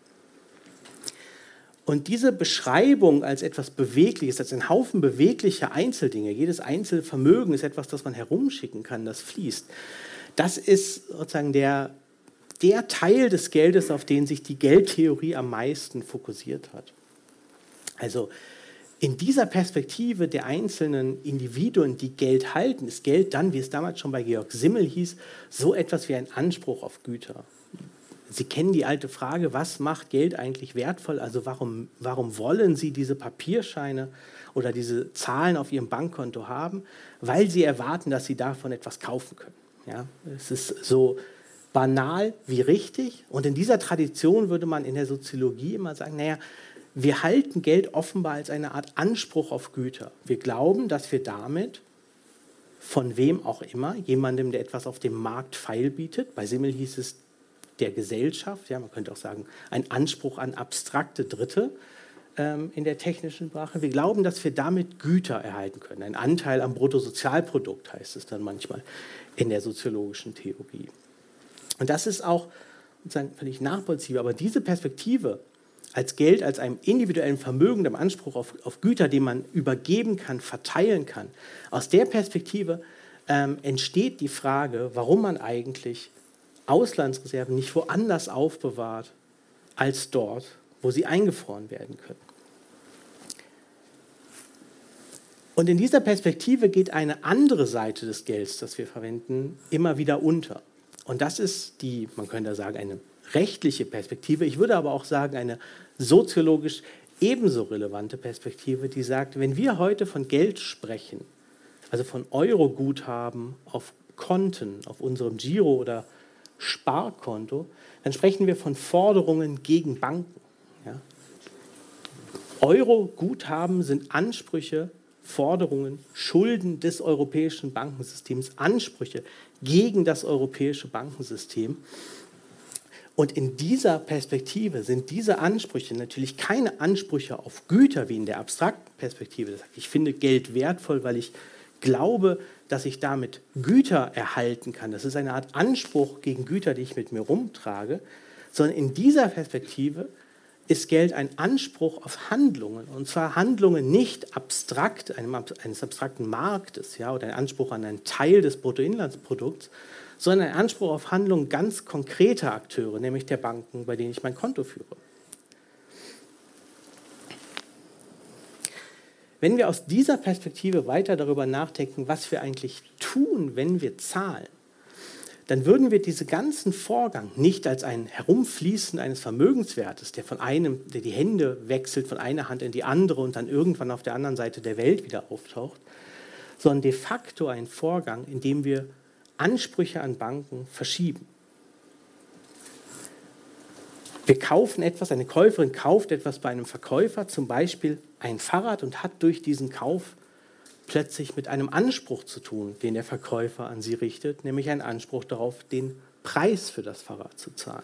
Und diese Beschreibung als etwas Bewegliches, als ein Haufen beweglicher Einzeldinge, jedes einzelne Vermögen ist etwas, das man herumschicken kann, das fließt. Das ist sozusagen der, der Teil des Geldes, auf den sich die Geldtheorie am meisten fokussiert hat. Also in dieser Perspektive der einzelnen Individuen, die Geld halten, ist Geld dann, wie es damals schon bei Georg Simmel hieß, so etwas wie ein Anspruch auf Güter. Sie kennen die alte Frage, was macht Geld eigentlich wertvoll? Also warum, warum wollen Sie diese Papierscheine oder diese Zahlen auf Ihrem Bankkonto haben? Weil Sie erwarten, dass Sie davon etwas kaufen können. Ja, es ist so banal wie richtig. Und in dieser Tradition würde man in der Soziologie immer sagen, naja, wir halten Geld offenbar als eine Art Anspruch auf Güter. Wir glauben, dass wir damit von wem auch immer, jemandem, der etwas auf dem Markt feil bietet, bei Simmel hieß es der Gesellschaft, ja, man könnte auch sagen, ein Anspruch an abstrakte Dritte ähm, in der technischen Sprache. Wir glauben, dass wir damit Güter erhalten können. Ein Anteil am Bruttosozialprodukt heißt es dann manchmal in der soziologischen Theorie. Und das ist auch sozusagen völlig nachvollziehbar. Aber diese Perspektive als Geld, als einem individuellen Vermögen, dem Anspruch auf, auf Güter, den man übergeben kann, verteilen kann, aus der Perspektive ähm, entsteht die Frage, warum man eigentlich Auslandsreserven nicht woanders aufbewahrt, als dort, wo sie eingefroren werden können. Und in dieser Perspektive geht eine andere Seite des Gelds, das wir verwenden, immer wieder unter. Und das ist die, man könnte sagen, eine rechtliche Perspektive. Ich würde aber auch sagen, eine soziologisch ebenso relevante Perspektive, die sagt, wenn wir heute von Geld sprechen, also von Euro-Guthaben auf Konten, auf unserem Giro- oder Sparkonto, dann sprechen wir von Forderungen gegen Banken. Ja? Euro-Guthaben sind Ansprüche, Forderungen, Schulden des europäischen Bankensystems, Ansprüche gegen das europäische Bankensystem. Und in dieser Perspektive sind diese Ansprüche natürlich keine Ansprüche auf Güter wie in der abstrakten Perspektive. Ich finde Geld wertvoll, weil ich glaube, dass ich damit Güter erhalten kann. Das ist eine Art Anspruch gegen Güter, die ich mit mir rumtrage. Sondern in dieser Perspektive ist Geld ein Anspruch auf Handlungen. Und zwar Handlungen nicht abstrakt, einem, eines abstrakten Marktes, ja, oder ein Anspruch an einen Teil des Bruttoinlandsprodukts, sondern ein Anspruch auf Handlungen ganz konkreter Akteure, nämlich der Banken, bei denen ich mein Konto führe. Wenn wir aus dieser Perspektive weiter darüber nachdenken, was wir eigentlich tun, wenn wir zahlen, dann würden wir diesen ganzen Vorgang nicht als ein Herumfließen eines Vermögenswertes, der von einem, der die Hände wechselt, von einer Hand in die andere und dann irgendwann auf der anderen Seite der Welt wieder auftaucht, sondern de facto ein Vorgang, in dem wir Ansprüche an Banken verschieben. Wir kaufen etwas, eine Käuferin kauft etwas bei einem Verkäufer, zum Beispiel ein Fahrrad, und hat durch diesen Kauf plötzlich mit einem Anspruch zu tun, den der Verkäufer an sie richtet, nämlich einen Anspruch darauf, den Preis für das Fahrrad zu zahlen.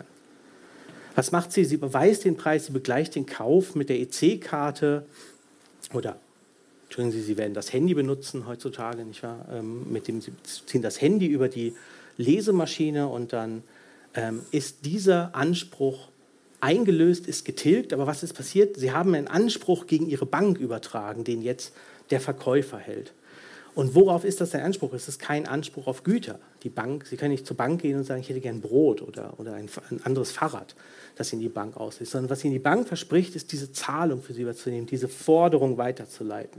Was macht sie? Sie beweist den Preis, sie begleicht den Kauf mit der E C-Karte oder, entschuldigen Sie, Sie werden das Handy benutzen heutzutage, nicht wahr? Ähm, mit dem, Sie ziehen das Handy über die Lesemaschine und dann ähm, ist dieser Anspruch eingelöst, ist getilgt, aber was ist passiert? Sie haben einen Anspruch gegen Ihre Bank übertragen, den jetzt der Verkäufer hält. Und worauf ist das ein Anspruch? Es ist kein Anspruch auf Güter. Die Bank, Sie können nicht zur Bank gehen und sagen, ich hätte gern Brot oder, oder ein, ein anderes Fahrrad, das Ihnen die Bank auslässt, sondern was Ihnen die Bank verspricht, ist diese Zahlung für Sie überzunehmen, diese Forderung weiterzuleiten.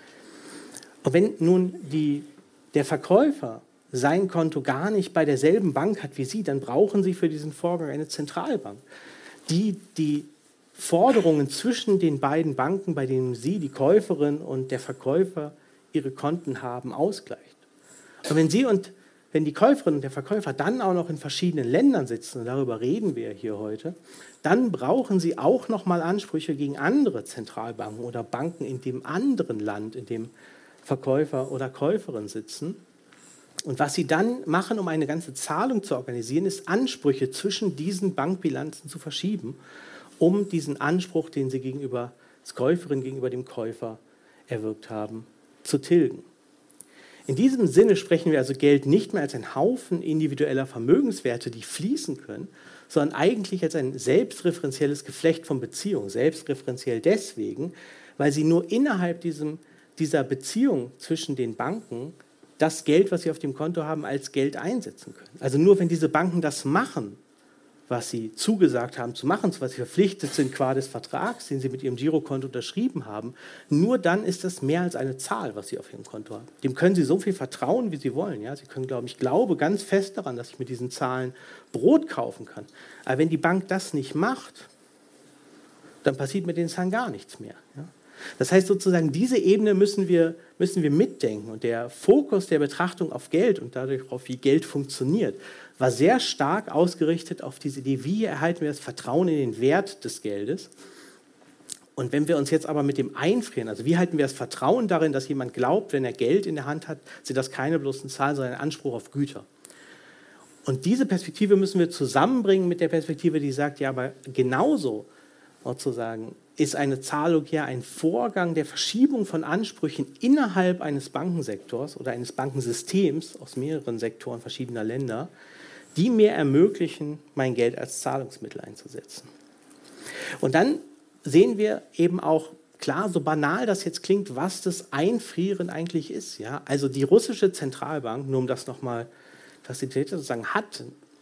Und wenn nun die, der Verkäufer sein Konto gar nicht bei derselben Bank hat wie Sie, dann brauchen Sie für diesen Vorgang eine Zentralbank, die die Forderungen zwischen den beiden Banken, bei denen Sie, die Käuferin und der Verkäufer, ihre Konten haben, ausgleicht. Und wenn Sie und wenn die Käuferin und der Verkäufer dann auch noch in verschiedenen Ländern sitzen, und darüber reden wir hier heute, dann brauchen Sie auch nochmal Ansprüche gegen andere Zentralbanken oder Banken in dem anderen Land, in dem Verkäufer oder Käuferin sitzen. Und was Sie dann machen, um eine ganze Zahlung zu organisieren, ist Ansprüche zwischen diesen Bankbilanzen zu verschieben, um diesen Anspruch, den Sie gegenüber der Käuferin, gegenüber dem Käufer erwirkt haben, zu tilgen. In diesem Sinne sprechen wir also Geld nicht mehr als ein Haufen individueller Vermögenswerte, die fließen können, sondern eigentlich als ein selbstreferenzielles Geflecht von Beziehungen. Selbstreferenziell deswegen, weil sie nur innerhalb diesem, dieser Beziehung zwischen den Banken das Geld, was sie auf dem Konto haben, als Geld einsetzen können. Also nur wenn diese Banken das machen, was sie zugesagt haben zu machen, zu was sie verpflichtet sind qua des Vertrags, den sie mit ihrem Girokonto unterschrieben haben, nur dann ist das mehr als eine Zahl, was sie auf ihrem Konto haben. Dem können sie so viel vertrauen, wie sie wollen. Ja? Sie können glauben, ich glaube ganz fest daran, dass ich mit diesen Zahlen Brot kaufen kann. Aber wenn die Bank das nicht macht, dann passiert mit den Zahlen gar nichts mehr. Ja? Das heißt sozusagen, diese Ebene müssen wir, müssen wir mitdenken. Und der Fokus der Betrachtung auf Geld und dadurch auf wie Geld funktioniert, war sehr stark ausgerichtet auf diese Idee, wie erhalten wir das Vertrauen in den Wert des Geldes. Und wenn wir uns jetzt aber mit dem Einfrieren, also wie halten wir das Vertrauen darin, dass jemand glaubt, wenn er Geld in der Hand hat, sind das keine bloßen Zahlen, sondern ein Anspruch auf Güter. Und diese Perspektive müssen wir zusammenbringen mit der Perspektive, die sagt, ja, aber genauso sozusagen ist eine Zahlung ja ein Vorgang der Verschiebung von Ansprüchen innerhalb eines Bankensektors oder eines Bankensystems aus mehreren Sektoren verschiedener Länder, die mir ermöglichen, mein Geld als Zahlungsmittel einzusetzen. Und dann sehen wir eben auch klar, so banal das jetzt klingt, was das Einfrieren eigentlich ist. Ja? Also die russische Zentralbank, nur um das nochmal facilitiert zu sagen, hat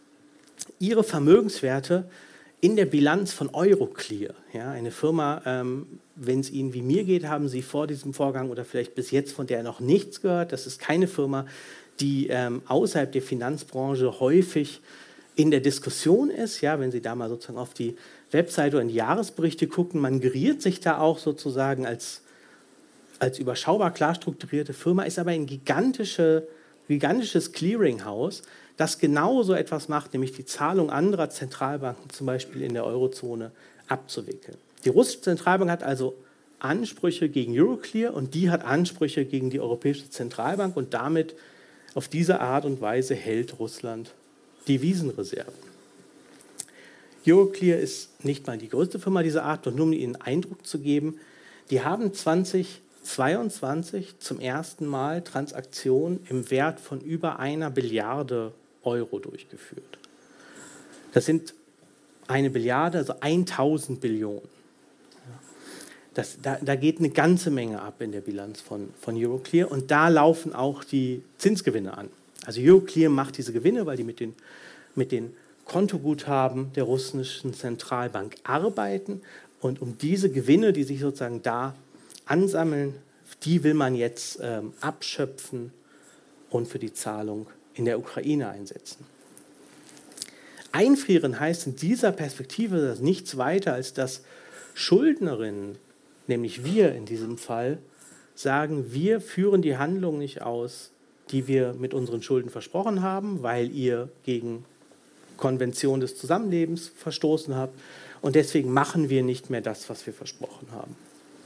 ihre Vermögenswerte in der Bilanz von Euroclear. Ja? Eine Firma, ähm, wenn es Ihnen wie mir geht, haben Sie vor diesem Vorgang oder vielleicht bis jetzt von der noch nichts gehört. Das ist keine Firma, die ähm, außerhalb der Finanzbranche häufig in der Diskussion ist, ja, wenn Sie da mal sozusagen auf die Webseite und Jahresberichte gucken, man geriert sich da auch sozusagen als, als überschaubar klar strukturierte Firma, ist aber ein gigantische, gigantisches Clearinghouse, das genau so etwas macht, nämlich die Zahlung anderer Zentralbanken, zum Beispiel in der Eurozone, abzuwickeln. Die russische Zentralbank hat also Ansprüche gegen Euroclear und die hat Ansprüche gegen die Europäische Zentralbank und damit auf diese Art und Weise hält Russland Devisenreserven. Euroclear ist nicht mal die größte Firma dieser Art, und nur um Ihnen einen Eindruck zu geben, die haben zweitausendzweiundzwanzig zum ersten Mal Transaktionen im Wert von über einer Billiarde Euro durchgeführt. Das sind eine Billiarde, also tausend Billionen. Das, da, da geht eine ganze Menge ab in der Bilanz von, von Euroclear und da laufen auch die Zinsgewinne an. Also Euroclear macht diese Gewinne, weil die mit den, mit den Kontoguthaben der russischen Zentralbank arbeiten und um diese Gewinne, die sich sozusagen da ansammeln, die will man jetzt ähm, abschöpfen und für die Zahlung in der Ukraine einsetzen. Einfrieren heißt in dieser Perspektive nichts weiter, als dass Schuldnerinnen, nämlich wir in diesem Fall, sagen, wir führen die Handlung nicht aus, die wir mit unseren Schulden versprochen haben, weil ihr gegen Konvention des Zusammenlebens verstoßen habt und deswegen machen wir nicht mehr das, was wir versprochen haben.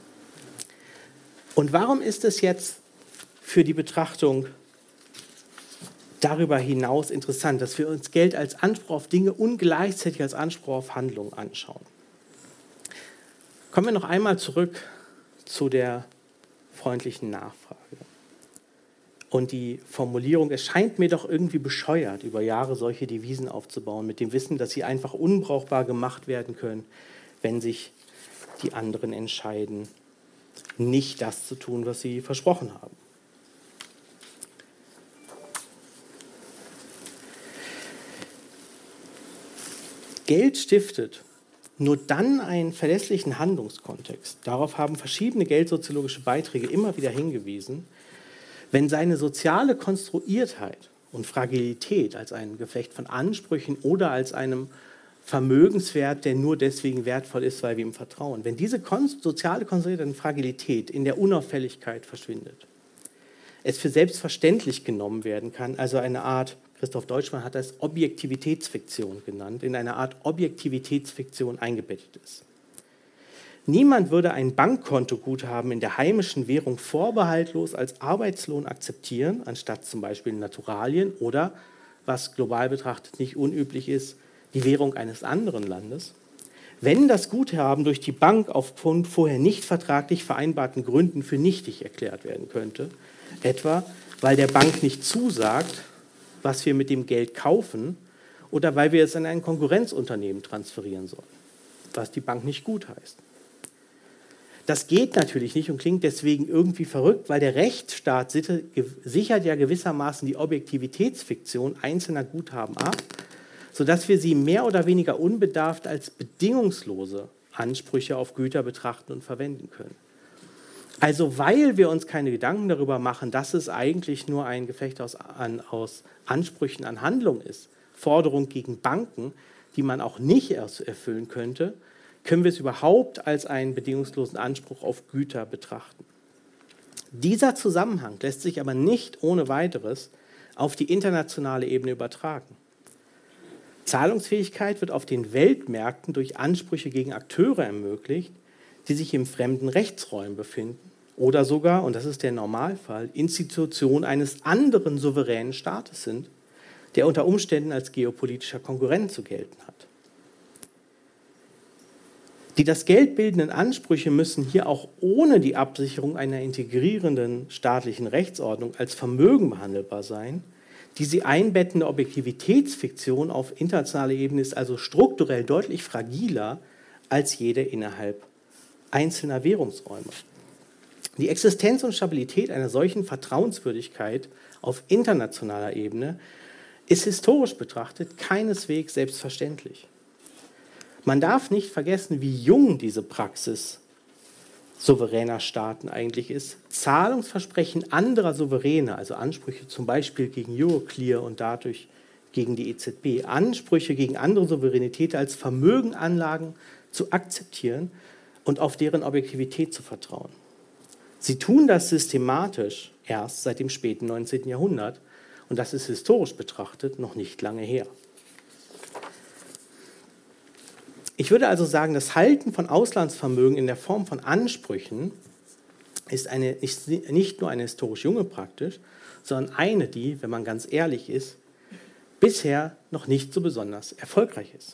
Und warum ist es jetzt für die Betrachtung darüber hinaus interessant, dass wir uns Geld als Anspruch auf Dinge und gleichzeitig als Anspruch auf Handlung anschauen? Kommen wir noch einmal zurück zu der freundlichen Nachfrage. Und die Formulierung, es scheint mir doch irgendwie bescheuert, über Jahre solche Devisen aufzubauen, mit dem Wissen, dass sie einfach unbrauchbar gemacht werden können, wenn sich die anderen entscheiden, nicht das zu tun, was sie versprochen haben. Geld stiftet nur dann einen verlässlichen Handlungskontext. Darauf haben verschiedene geldsoziologische Beiträge immer wieder hingewiesen, wenn seine soziale Konstruiertheit und Fragilität als ein Geflecht von Ansprüchen oder als einem Vermögenswert, der nur deswegen wertvoll ist, weil wir ihm vertrauen, wenn diese soziale Konstruiertheit und Fragilität in der Unauffälligkeit verschwindet, es für selbstverständlich genommen werden kann, also eine Art, Christoph Deutschmann hat das Objektivitätsfiktion genannt, in eine Art Objektivitätsfiktion eingebettet ist. Niemand würde ein Bankkontoguthaben in der heimischen Währung vorbehaltlos als Arbeitslohn akzeptieren, anstatt zum Beispiel Naturalien oder, was global betrachtet nicht unüblich ist, die Währung eines anderen Landes, wenn das Guthaben durch die Bank aufgrund vorher nicht vertraglich vereinbarten Gründen für nichtig erklärt werden könnte, etwa weil der Bank nicht zusagt, was wir mit dem Geld kaufen, oder weil wir es an ein Konkurrenzunternehmen transferieren sollen, was die Bank nicht gutheißt. Das geht natürlich nicht und klingt deswegen irgendwie verrückt, weil der Rechtsstaat sichert ja gewissermaßen die Objektivitätsfiktion einzelner Guthaben ab, sodass wir sie mehr oder weniger unbedarft als bedingungslose Ansprüche auf Güter betrachten und verwenden können. Also weil wir uns keine Gedanken darüber machen, dass es eigentlich nur ein Geflecht aus, an, aus Ansprüchen an Handlung ist, Forderung gegen Banken, die man auch nicht erst erfüllen könnte, können wir es überhaupt als einen bedingungslosen Anspruch auf Güter betrachten. Dieser Zusammenhang lässt sich aber nicht ohne weiteres auf die internationale Ebene übertragen. Zahlungsfähigkeit wird auf den Weltmärkten durch Ansprüche gegen Akteure ermöglicht, die sich im fremden Rechtsräumen befinden oder sogar, und das ist der Normalfall, Institutionen eines anderen souveränen Staates sind, der unter Umständen als geopolitischer Konkurrent zu gelten hat. Die das Geld bildenden Ansprüche müssen hier auch ohne die Absicherung einer integrierenden staatlichen Rechtsordnung als Vermögen behandelbar sein. Die sie einbettende Objektivitätsfiktion auf internationaler Ebene ist also strukturell deutlich fragiler als jede innerhalb einzelner Währungsräume. Die Existenz und Stabilität einer solchen Vertrauenswürdigkeit auf internationaler Ebene ist historisch betrachtet keineswegs selbstverständlich. Man darf nicht vergessen, wie jung diese Praxis souveräner Staaten eigentlich ist. Zahlungsversprechen anderer Souveräne, also Ansprüche zum Beispiel gegen Euroclear und dadurch gegen die E Z B, Ansprüche gegen andere Souveränitäten als Vermögenanlagen zu akzeptieren und auf deren Objektivität zu vertrauen. Sie tun das systematisch erst seit dem späten neunzehnten Jahrhundert und das ist historisch betrachtet noch nicht lange her. Ich würde also sagen, das Halten von Auslandsvermögen in der Form von Ansprüchen ist eine, nicht nur eine historisch junge Praxis, sondern eine, die, wenn man ganz ehrlich ist, bisher noch nicht so besonders erfolgreich ist.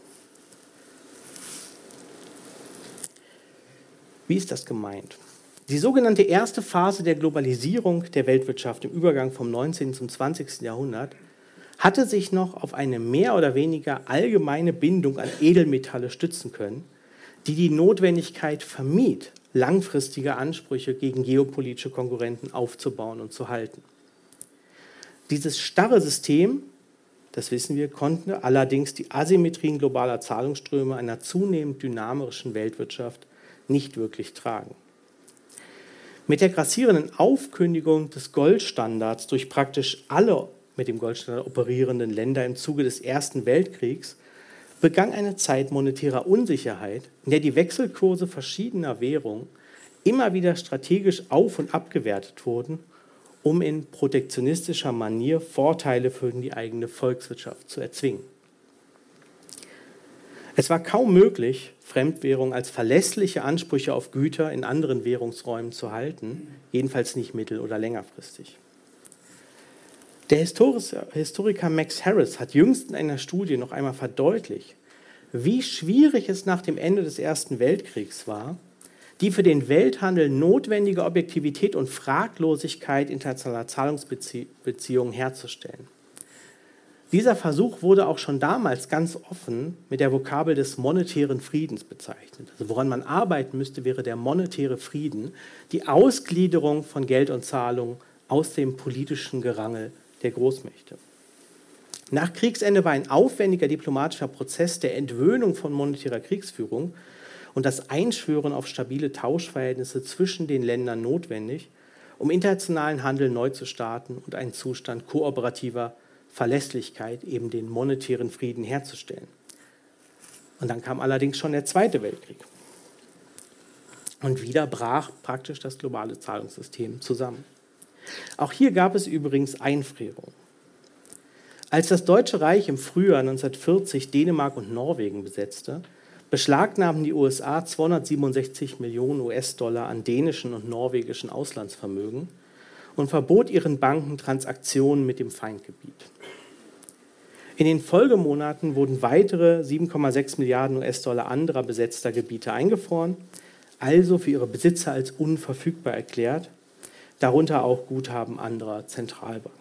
Wie ist das gemeint? Die sogenannte erste Phase der Globalisierung der Weltwirtschaft im Übergang vom neunzehnten zum zwanzigsten Jahrhundert hatte sich noch auf eine mehr oder weniger allgemeine Bindung an Edelmetalle stützen können, die die Notwendigkeit vermied, langfristige Ansprüche gegen geopolitische Konkurrenten aufzubauen und zu halten. Dieses starre System, das wissen wir, konnte allerdings die Asymmetrien globaler Zahlungsströme einer zunehmend dynamischen Weltwirtschaft nicht wirklich tragen. Mit der grassierenden Aufkündigung des Goldstandards durch praktisch alle mit dem Goldstandard operierenden Länder im Zuge des Ersten Weltkriegs begann eine Zeit monetärer Unsicherheit, in der die Wechselkurse verschiedener Währungen immer wieder strategisch auf- und abgewertet wurden, um in protektionistischer Manier Vorteile für die eigene Volkswirtschaft zu erzwingen. Es war kaum möglich, Fremdwährungen als verlässliche Ansprüche auf Güter in anderen Währungsräumen zu halten, jedenfalls nicht mittel- oder längerfristig. Der Historiker Max Harris hat jüngst in einer Studie noch einmal verdeutlicht, wie schwierig es nach dem Ende des Ersten Weltkriegs war, die für den Welthandel notwendige Objektivität und Fraglosigkeit internationaler Zahlungsbeziehungen herzustellen. Dieser Versuch wurde auch schon damals ganz offen mit der Vokabel des monetären Friedens bezeichnet. Also woran man arbeiten müsste, wäre der monetäre Frieden, die Ausgliederung von Geld und Zahlung aus dem politischen Gerangel der Großmächte. Nach Kriegsende war ein aufwendiger diplomatischer Prozess der Entwöhnung von monetärer Kriegsführung und das Einschwören auf stabile Tauschverhältnisse zwischen den Ländern notwendig, um internationalen Handel neu zu starten und einen Zustand kooperativer Verlässlichkeit, eben den monetären Frieden herzustellen. Und dann kam allerdings schon der Zweite Weltkrieg. Und wieder brach praktisch das globale Zahlungssystem zusammen. Auch hier gab es übrigens Einfrierungen. Als das Deutsche Reich im Frühjahr neunzehnhundertvierzig Dänemark und Norwegen besetzte, beschlagnahmten die U S A zweihundertsiebenundsechzig Millionen U S-Dollar an dänischen und norwegischen Auslandsvermögen und verbot ihren Banken Transaktionen mit dem Feindgebiet. In den Folgemonaten wurden weitere sieben Komma sechs Milliarden U S-Dollar anderer besetzter Gebiete eingefroren, also für ihre Besitzer als unverfügbar erklärt, darunter auch Guthaben anderer Zentralbanken.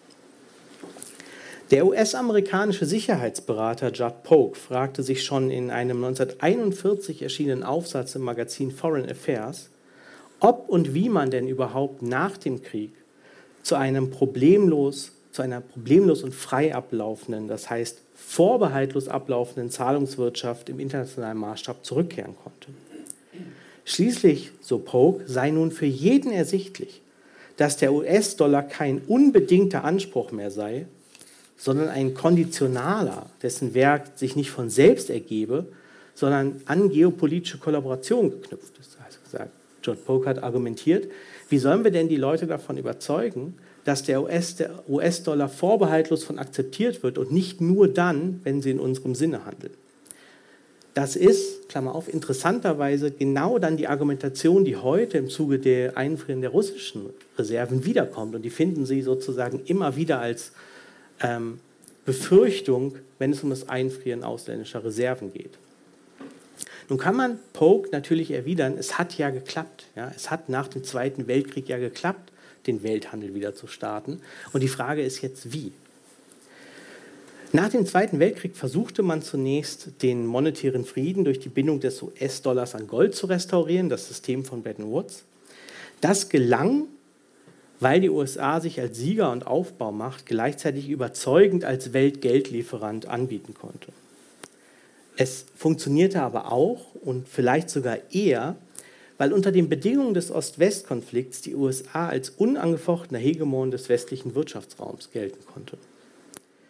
Der U S-amerikanische Sicherheitsberater Judd Polk fragte sich schon in einem neunzehnhunderteinundvierzig erschienenen Aufsatz im Magazin Foreign Affairs, ob und wie man denn überhaupt nach dem Krieg zu einem problemlos, zu einer problemlos und frei ablaufenden, das heißt vorbehaltlos ablaufenden Zahlungswirtschaft im internationalen Maßstab zurückkehren konnte. Schließlich, so Polk, sei nun für jeden ersichtlich, dass der U S-Dollar kein unbedingter Anspruch mehr sei, sondern ein konditionaler, dessen Werk sich nicht von selbst ergebe, sondern an geopolitische Kollaboration geknüpft ist. Also gesagt, Judd Polk hat argumentiert, wie sollen wir denn die Leute davon überzeugen, dass der U S, der U S-Dollar vorbehaltlos von akzeptiert wird und nicht nur dann, wenn sie in unserem Sinne handeln. Das ist, Klammer auf, interessanterweise genau dann die Argumentation, die heute im Zuge der Einfrieren der russischen Reserven wiederkommt. Und die finden Sie sozusagen immer wieder als ähm, Befürchtung, wenn es um das Einfrieren ausländischer Reserven geht. Nun kann man Polk natürlich erwidern, es hat ja geklappt. Ja, es hat nach dem Zweiten Weltkrieg ja geklappt, den Welthandel wieder zu starten. Und die Frage ist jetzt, wie? Nach dem Zweiten Weltkrieg versuchte man zunächst, den monetären Frieden durch die Bindung des U S-Dollars an Gold zu restaurieren, das System von Bretton Woods. Das gelang, weil die U S A sich als Sieger und Aufbaumacht gleichzeitig überzeugend als Weltgeldlieferant anbieten konnte. Es funktionierte aber auch und vielleicht sogar eher, weil unter den Bedingungen des Ost-West-Konflikts die U S A als unangefochtener Hegemon des westlichen Wirtschaftsraums gelten konnte.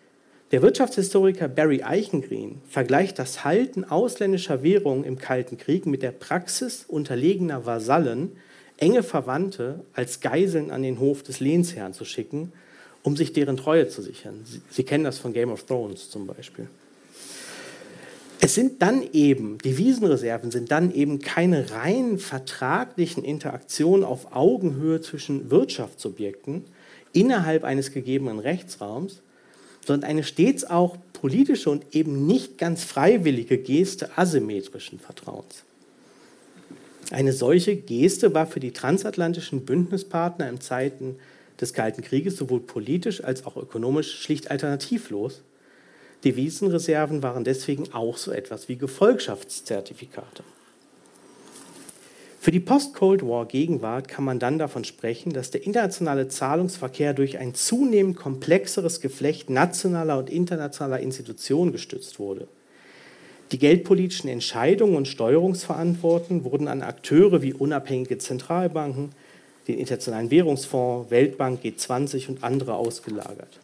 Der Wirtschaftshistoriker Barry Eichengreen vergleicht das Halten ausländischer Währungen im Kalten Krieg mit der Praxis unterlegener Vasallen, enge Verwandte als Geiseln an den Hof des Lehnsherrn zu schicken, um sich deren Treue zu sichern. Sie, Sie kennen das von Game of Thrones zum Beispiel. Es sind dann eben, Devisenreserven sind dann eben keine rein vertraglichen Interaktionen auf Augenhöhe zwischen Wirtschaftssubjekten innerhalb eines gegebenen Rechtsraums, sondern eine stets auch politische und eben nicht ganz freiwillige Geste asymmetrischen Vertrauens. Eine solche Geste war für die transatlantischen Bündnispartner in Zeiten des Kalten Krieges sowohl politisch als auch ökonomisch schlicht alternativlos. Devisenreserven waren deswegen auch so etwas wie Gefolgschaftszertifikate. Für die Post-Cold-War-Gegenwart kann man dann davon sprechen, dass der internationale Zahlungsverkehr durch ein zunehmend komplexeres Geflecht nationaler und internationaler Institutionen gestützt wurde. Die geldpolitischen Entscheidungen und Steuerungsverantworten wurden an Akteure wie unabhängige Zentralbanken, den Internationalen Währungsfonds, Weltbank, G zwanzig und andere ausgelagert.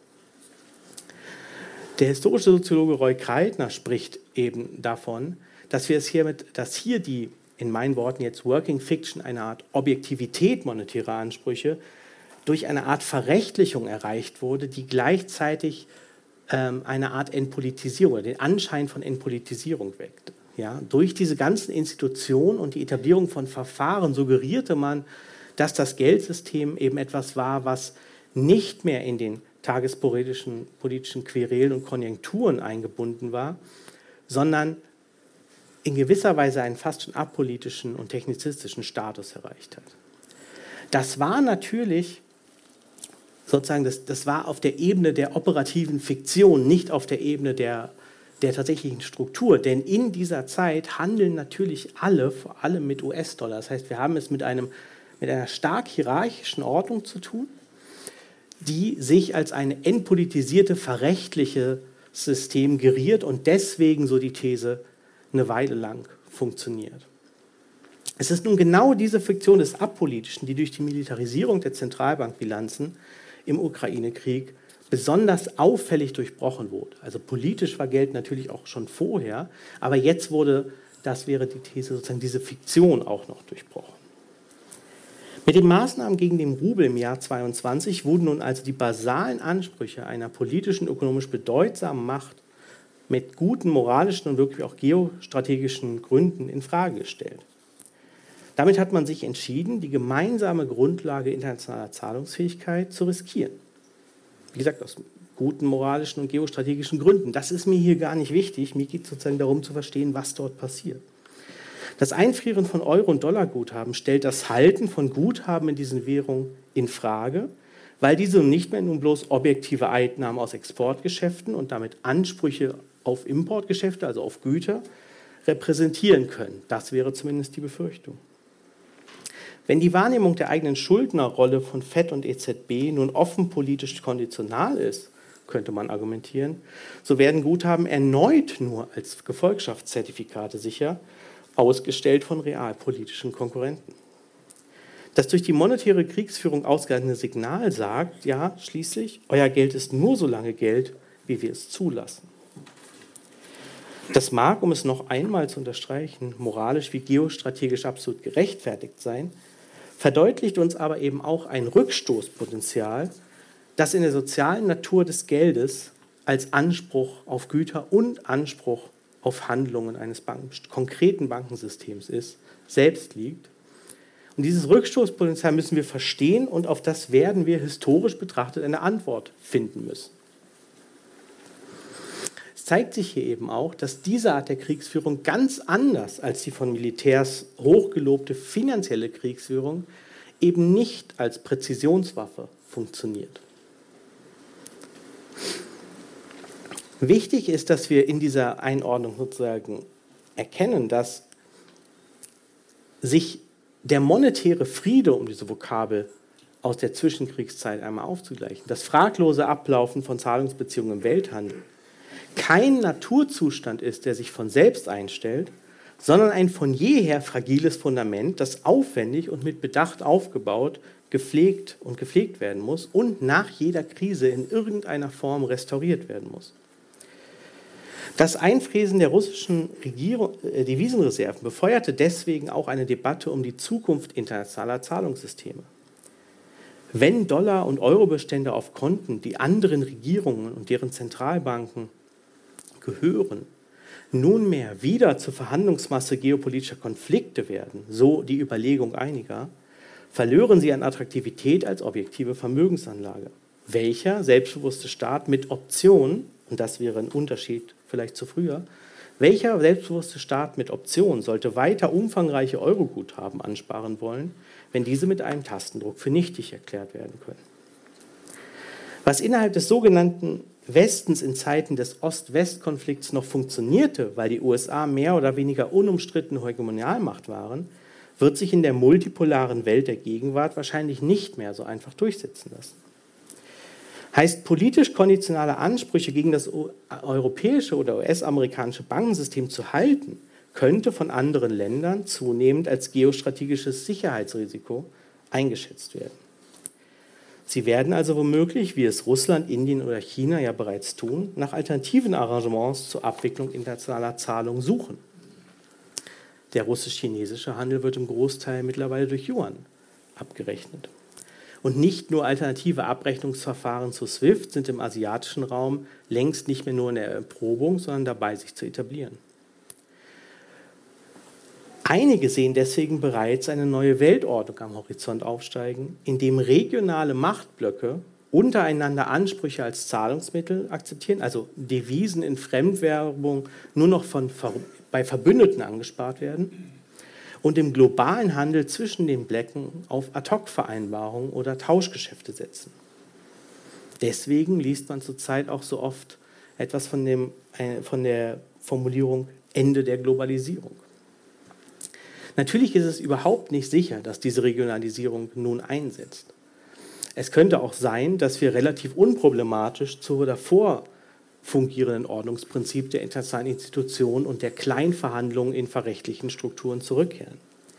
Der historische Soziologe Roy Kreitner spricht eben davon, dass wir es hier mit, dass hier die, in meinen Worten jetzt Working Fiction, eine Art Objektivität monetärer Ansprüche durch eine Art Verrechtlichung erreicht wurde, die gleichzeitig ähm, eine Art Entpolitisierung oder den Anschein von Entpolitisierung weckte. Ja, durch diese ganzen Institutionen und die Etablierung von Verfahren suggerierte man, dass das Geldsystem eben etwas war, was nicht mehr in den tagespolitischen politischen Querelen und Konjunkturen eingebunden war, sondern in gewisser Weise einen fast schon apolitischen und technizistischen Status erreicht hat. Das war natürlich sozusagen, das, das war auf der Ebene der operativen Fiktion, nicht auf der Ebene der, der tatsächlichen Struktur. Denn in dieser Zeit handeln natürlich alle, vor allem mit U S-Dollar. Das heißt, wir haben es mit, einem, mit einer stark hierarchischen Ordnung zu tun, die sich als eine entpolitisierte, verrechtliche System geriert und deswegen, so die These, eine Weile lang funktioniert. Es ist nun genau diese Fiktion des Apolitischen, die durch die Militarisierung der Zentralbankbilanzen im Ukraine-Krieg besonders auffällig durchbrochen wurde. Also politisch war Geld natürlich auch schon vorher, aber jetzt wurde, das wäre die These, sozusagen diese Fiktion auch noch durchbrochen. Mit den Maßnahmen gegen den Rubel im Jahr zweiundzwanzig wurden nun also die basalen Ansprüche einer politischen, ökonomisch bedeutsamen Macht mit guten moralischen und wirklich auch geostrategischen Gründen infrage gestellt. Damit hat man sich entschieden, die gemeinsame Grundlage internationaler Zahlungsfähigkeit zu riskieren. Wie gesagt, aus guten moralischen und geostrategischen Gründen. Das ist mir hier gar nicht wichtig. Mir geht es sozusagen darum zu verstehen, was dort passiert. Das Einfrieren von Euro- und Dollarguthaben stellt das Halten von Guthaben in diesen Währungen in Frage, weil diese nicht mehr nun bloß objektive Einnahmen aus Exportgeschäften und damit Ansprüche auf Importgeschäfte, also auf Güter, repräsentieren können. Das wäre zumindest die Befürchtung. Wenn die Wahrnehmung der eigenen Schuldnerrolle von F E D und E Z B nun offen politisch konditional ist, könnte man argumentieren, so werden Guthaben erneut nur als Gefolgschaftszertifikate sicher, ausgestellt von realpolitischen Konkurrenten. Das durch die monetäre Kriegsführung ausgehaltene Signal sagt, ja, schließlich, euer Geld ist nur so lange Geld, wie wir es zulassen. Das mag, um es noch einmal zu unterstreichen, moralisch wie geostrategisch absolut gerechtfertigt sein, verdeutlicht uns aber eben auch ein Rückstoßpotenzial, das in der sozialen Natur des Geldes als Anspruch auf Güter und Anspruch auf Handlungen eines Banken, konkreten Bankensystems ist, selbst liegt. Und dieses Rückstoßpotenzial müssen wir verstehen und auf das werden wir historisch betrachtet eine Antwort finden müssen. Es zeigt sich hier eben auch, dass diese Art der Kriegsführung ganz anders als die von Militärs hochgelobte finanzielle Kriegsführung eben nicht als Präzisionswaffe funktioniert. Wichtig ist, dass wir in dieser Einordnung sozusagen erkennen, dass sich der monetäre Friede, um diese Vokabel aus der Zwischenkriegszeit einmal aufzugleichen, das fraglose Ablaufen von Zahlungsbeziehungen im Welthandel, kein Naturzustand ist, der sich von selbst einstellt, sondern ein von jeher fragiles Fundament, das aufwendig und mit Bedacht aufgebaut, gepflegt und gepflegt werden muss und nach jeder Krise in irgendeiner Form restauriert werden muss. Das Einfriesen der russischen Regierung, äh, Devisenreserven befeuerte deswegen auch eine Debatte um die Zukunft internationaler Zahlungssysteme. Wenn Dollar- und Eurobestände auf Konten, die anderen Regierungen und deren Zentralbanken gehören, nunmehr wieder zur Verhandlungsmasse geopolitischer Konflikte werden, so die Überlegung einiger, verlören sie an Attraktivität als objektive Vermögensanlage. Welcher selbstbewusste Staat mit Option, und das wäre ein Unterschied vielleicht zu früher, welcher selbstbewusste Staat mit Option sollte weiter umfangreiche Euroguthaben ansparen wollen, wenn diese mit einem Tastendruck für nichtig erklärt werden können? Was innerhalb des sogenannten Westens in Zeiten des Ost-West-Konflikts noch funktionierte, weil die U S A mehr oder weniger unumstritten Hegemonialmacht waren, wird sich in der multipolaren Welt der Gegenwart wahrscheinlich nicht mehr so einfach durchsetzen lassen. Heißt, politisch konditionale Ansprüche gegen das europäische oder U S-amerikanische Bankensystem zu halten, könnte von anderen Ländern zunehmend als geostrategisches Sicherheitsrisiko eingeschätzt werden. Sie werden also womöglich, wie es Russland, Indien oder China ja bereits tun, nach alternativen Arrangements zur Abwicklung internationaler Zahlungen suchen. Der russisch-chinesische Handel wird im Großteil mittlerweile durch Yuan abgerechnet. Und nicht nur alternative Abrechnungsverfahren zu SWIFT sind im asiatischen Raum längst nicht mehr nur in der Erprobung, sondern dabei, sich zu etablieren. Einige sehen deswegen bereits eine neue Weltordnung am Horizont aufsteigen, in dem regionale Machtblöcke untereinander Ansprüche als Zahlungsmittel akzeptieren, also Devisen in Fremdwährung nur noch von, bei Verbündeten angespart werden, und im globalen Handel zwischen den Blöcken auf Ad-hoc-Vereinbarungen oder Tauschgeschäfte setzen. Deswegen liest man zurzeit auch so oft etwas von, dem, äh, von der Formulierung Ende der Globalisierung. Natürlich ist es überhaupt nicht sicher, dass diese Regionalisierung nun einsetzt. Es könnte auch sein, dass wir relativ unproblematisch zu davor fungierenden Ordnungsprinzip der internationalen Institutionen und der Kleinverhandlungen in verrechtlichen Strukturen zurückkehren.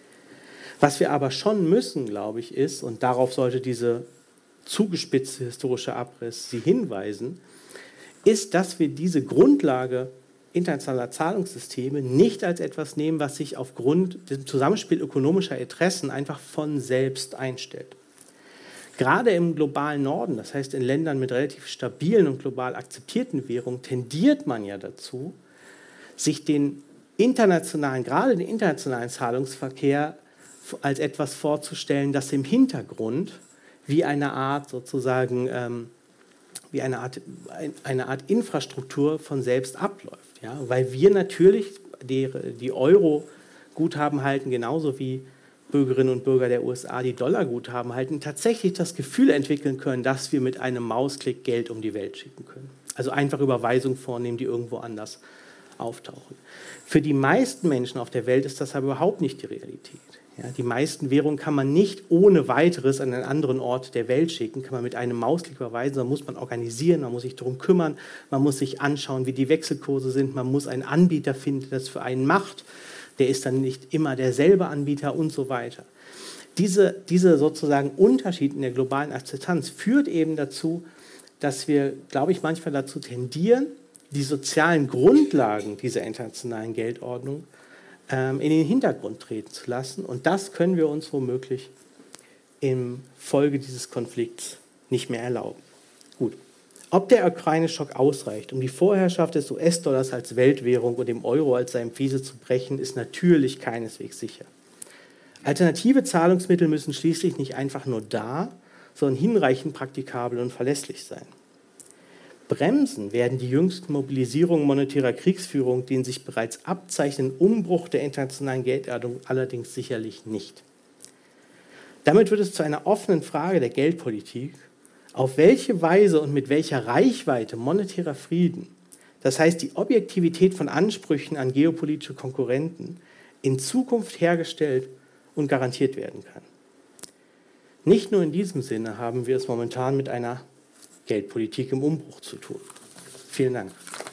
Was wir aber schon müssen, glaube ich, ist, und darauf sollte diese zugespitzte historische Abriss Sie hinweisen, ist, dass wir diese Grundlage internationaler Zahlungssysteme nicht als etwas nehmen, was sich aufgrund des Zusammenspiels ökonomischer Interessen einfach von selbst einstellt. Gerade im globalen Norden, das heißt in Ländern mit relativ stabilen und global akzeptierten Währungen, tendiert man ja dazu, sich den internationalen, gerade den internationalen Zahlungsverkehr als etwas vorzustellen, das im Hintergrund wie eine Art sozusagen ähm, wie eine Art, eine Art Infrastruktur von selbst abläuft. Ja? Weil wir natürlich die, die Euro-Guthaben halten, genauso wie Bürgerinnen und Bürger der U S A die Dollarguthaben halten, tatsächlich das Gefühl entwickeln können, dass wir mit einem Mausklick Geld um die Welt schicken können. Also einfach Überweisungen vornehmen, die irgendwo anders auftauchen. Für die meisten Menschen auf der Welt ist das aber überhaupt nicht die Realität. Ja, die meisten Währungen kann man nicht ohne weiteres an einen anderen Ort der Welt schicken, kann man mit einem Mausklick überweisen, da muss man organisieren, man muss sich darum kümmern, man muss sich anschauen, wie die Wechselkurse sind, man muss einen Anbieter finden, der das für einen macht, der ist dann nicht immer derselbe Anbieter und so weiter. Diese, diese sozusagen Unterschied in der globalen Akzeptanz führt eben dazu, dass wir, glaube ich, manchmal dazu tendieren, die sozialen Grundlagen dieser internationalen Geldordnung in den Hintergrund treten zu lassen. Und das können wir uns womöglich in Folge dieses Konflikts nicht mehr erlauben. Gut. Ob der Ukraine-Schock ausreicht, um die Vorherrschaft des U S-Dollars als Weltwährung und dem Euro als seinem Fiese zu brechen, ist natürlich keineswegs sicher. Alternative Zahlungsmittel müssen schließlich nicht einfach nur da, sondern hinreichend praktikabel und verlässlich sein. Bremsen werden die jüngsten Mobilisierungen monetärer Kriegsführung, den sich bereits abzeichnenden Umbruch der internationalen Geldordnung allerdings sicherlich nicht. Damit wird es zu einer offenen Frage der Geldpolitik, auf welche Weise und mit welcher Reichweite monetärer Frieden, das heißt die Objektivität von Ansprüchen an geopolitische Konkurrenten, in Zukunft hergestellt und garantiert werden kann. Nicht nur in diesem Sinne haben wir es momentan mit einer Geldpolitik im Umbruch zu tun. Vielen Dank.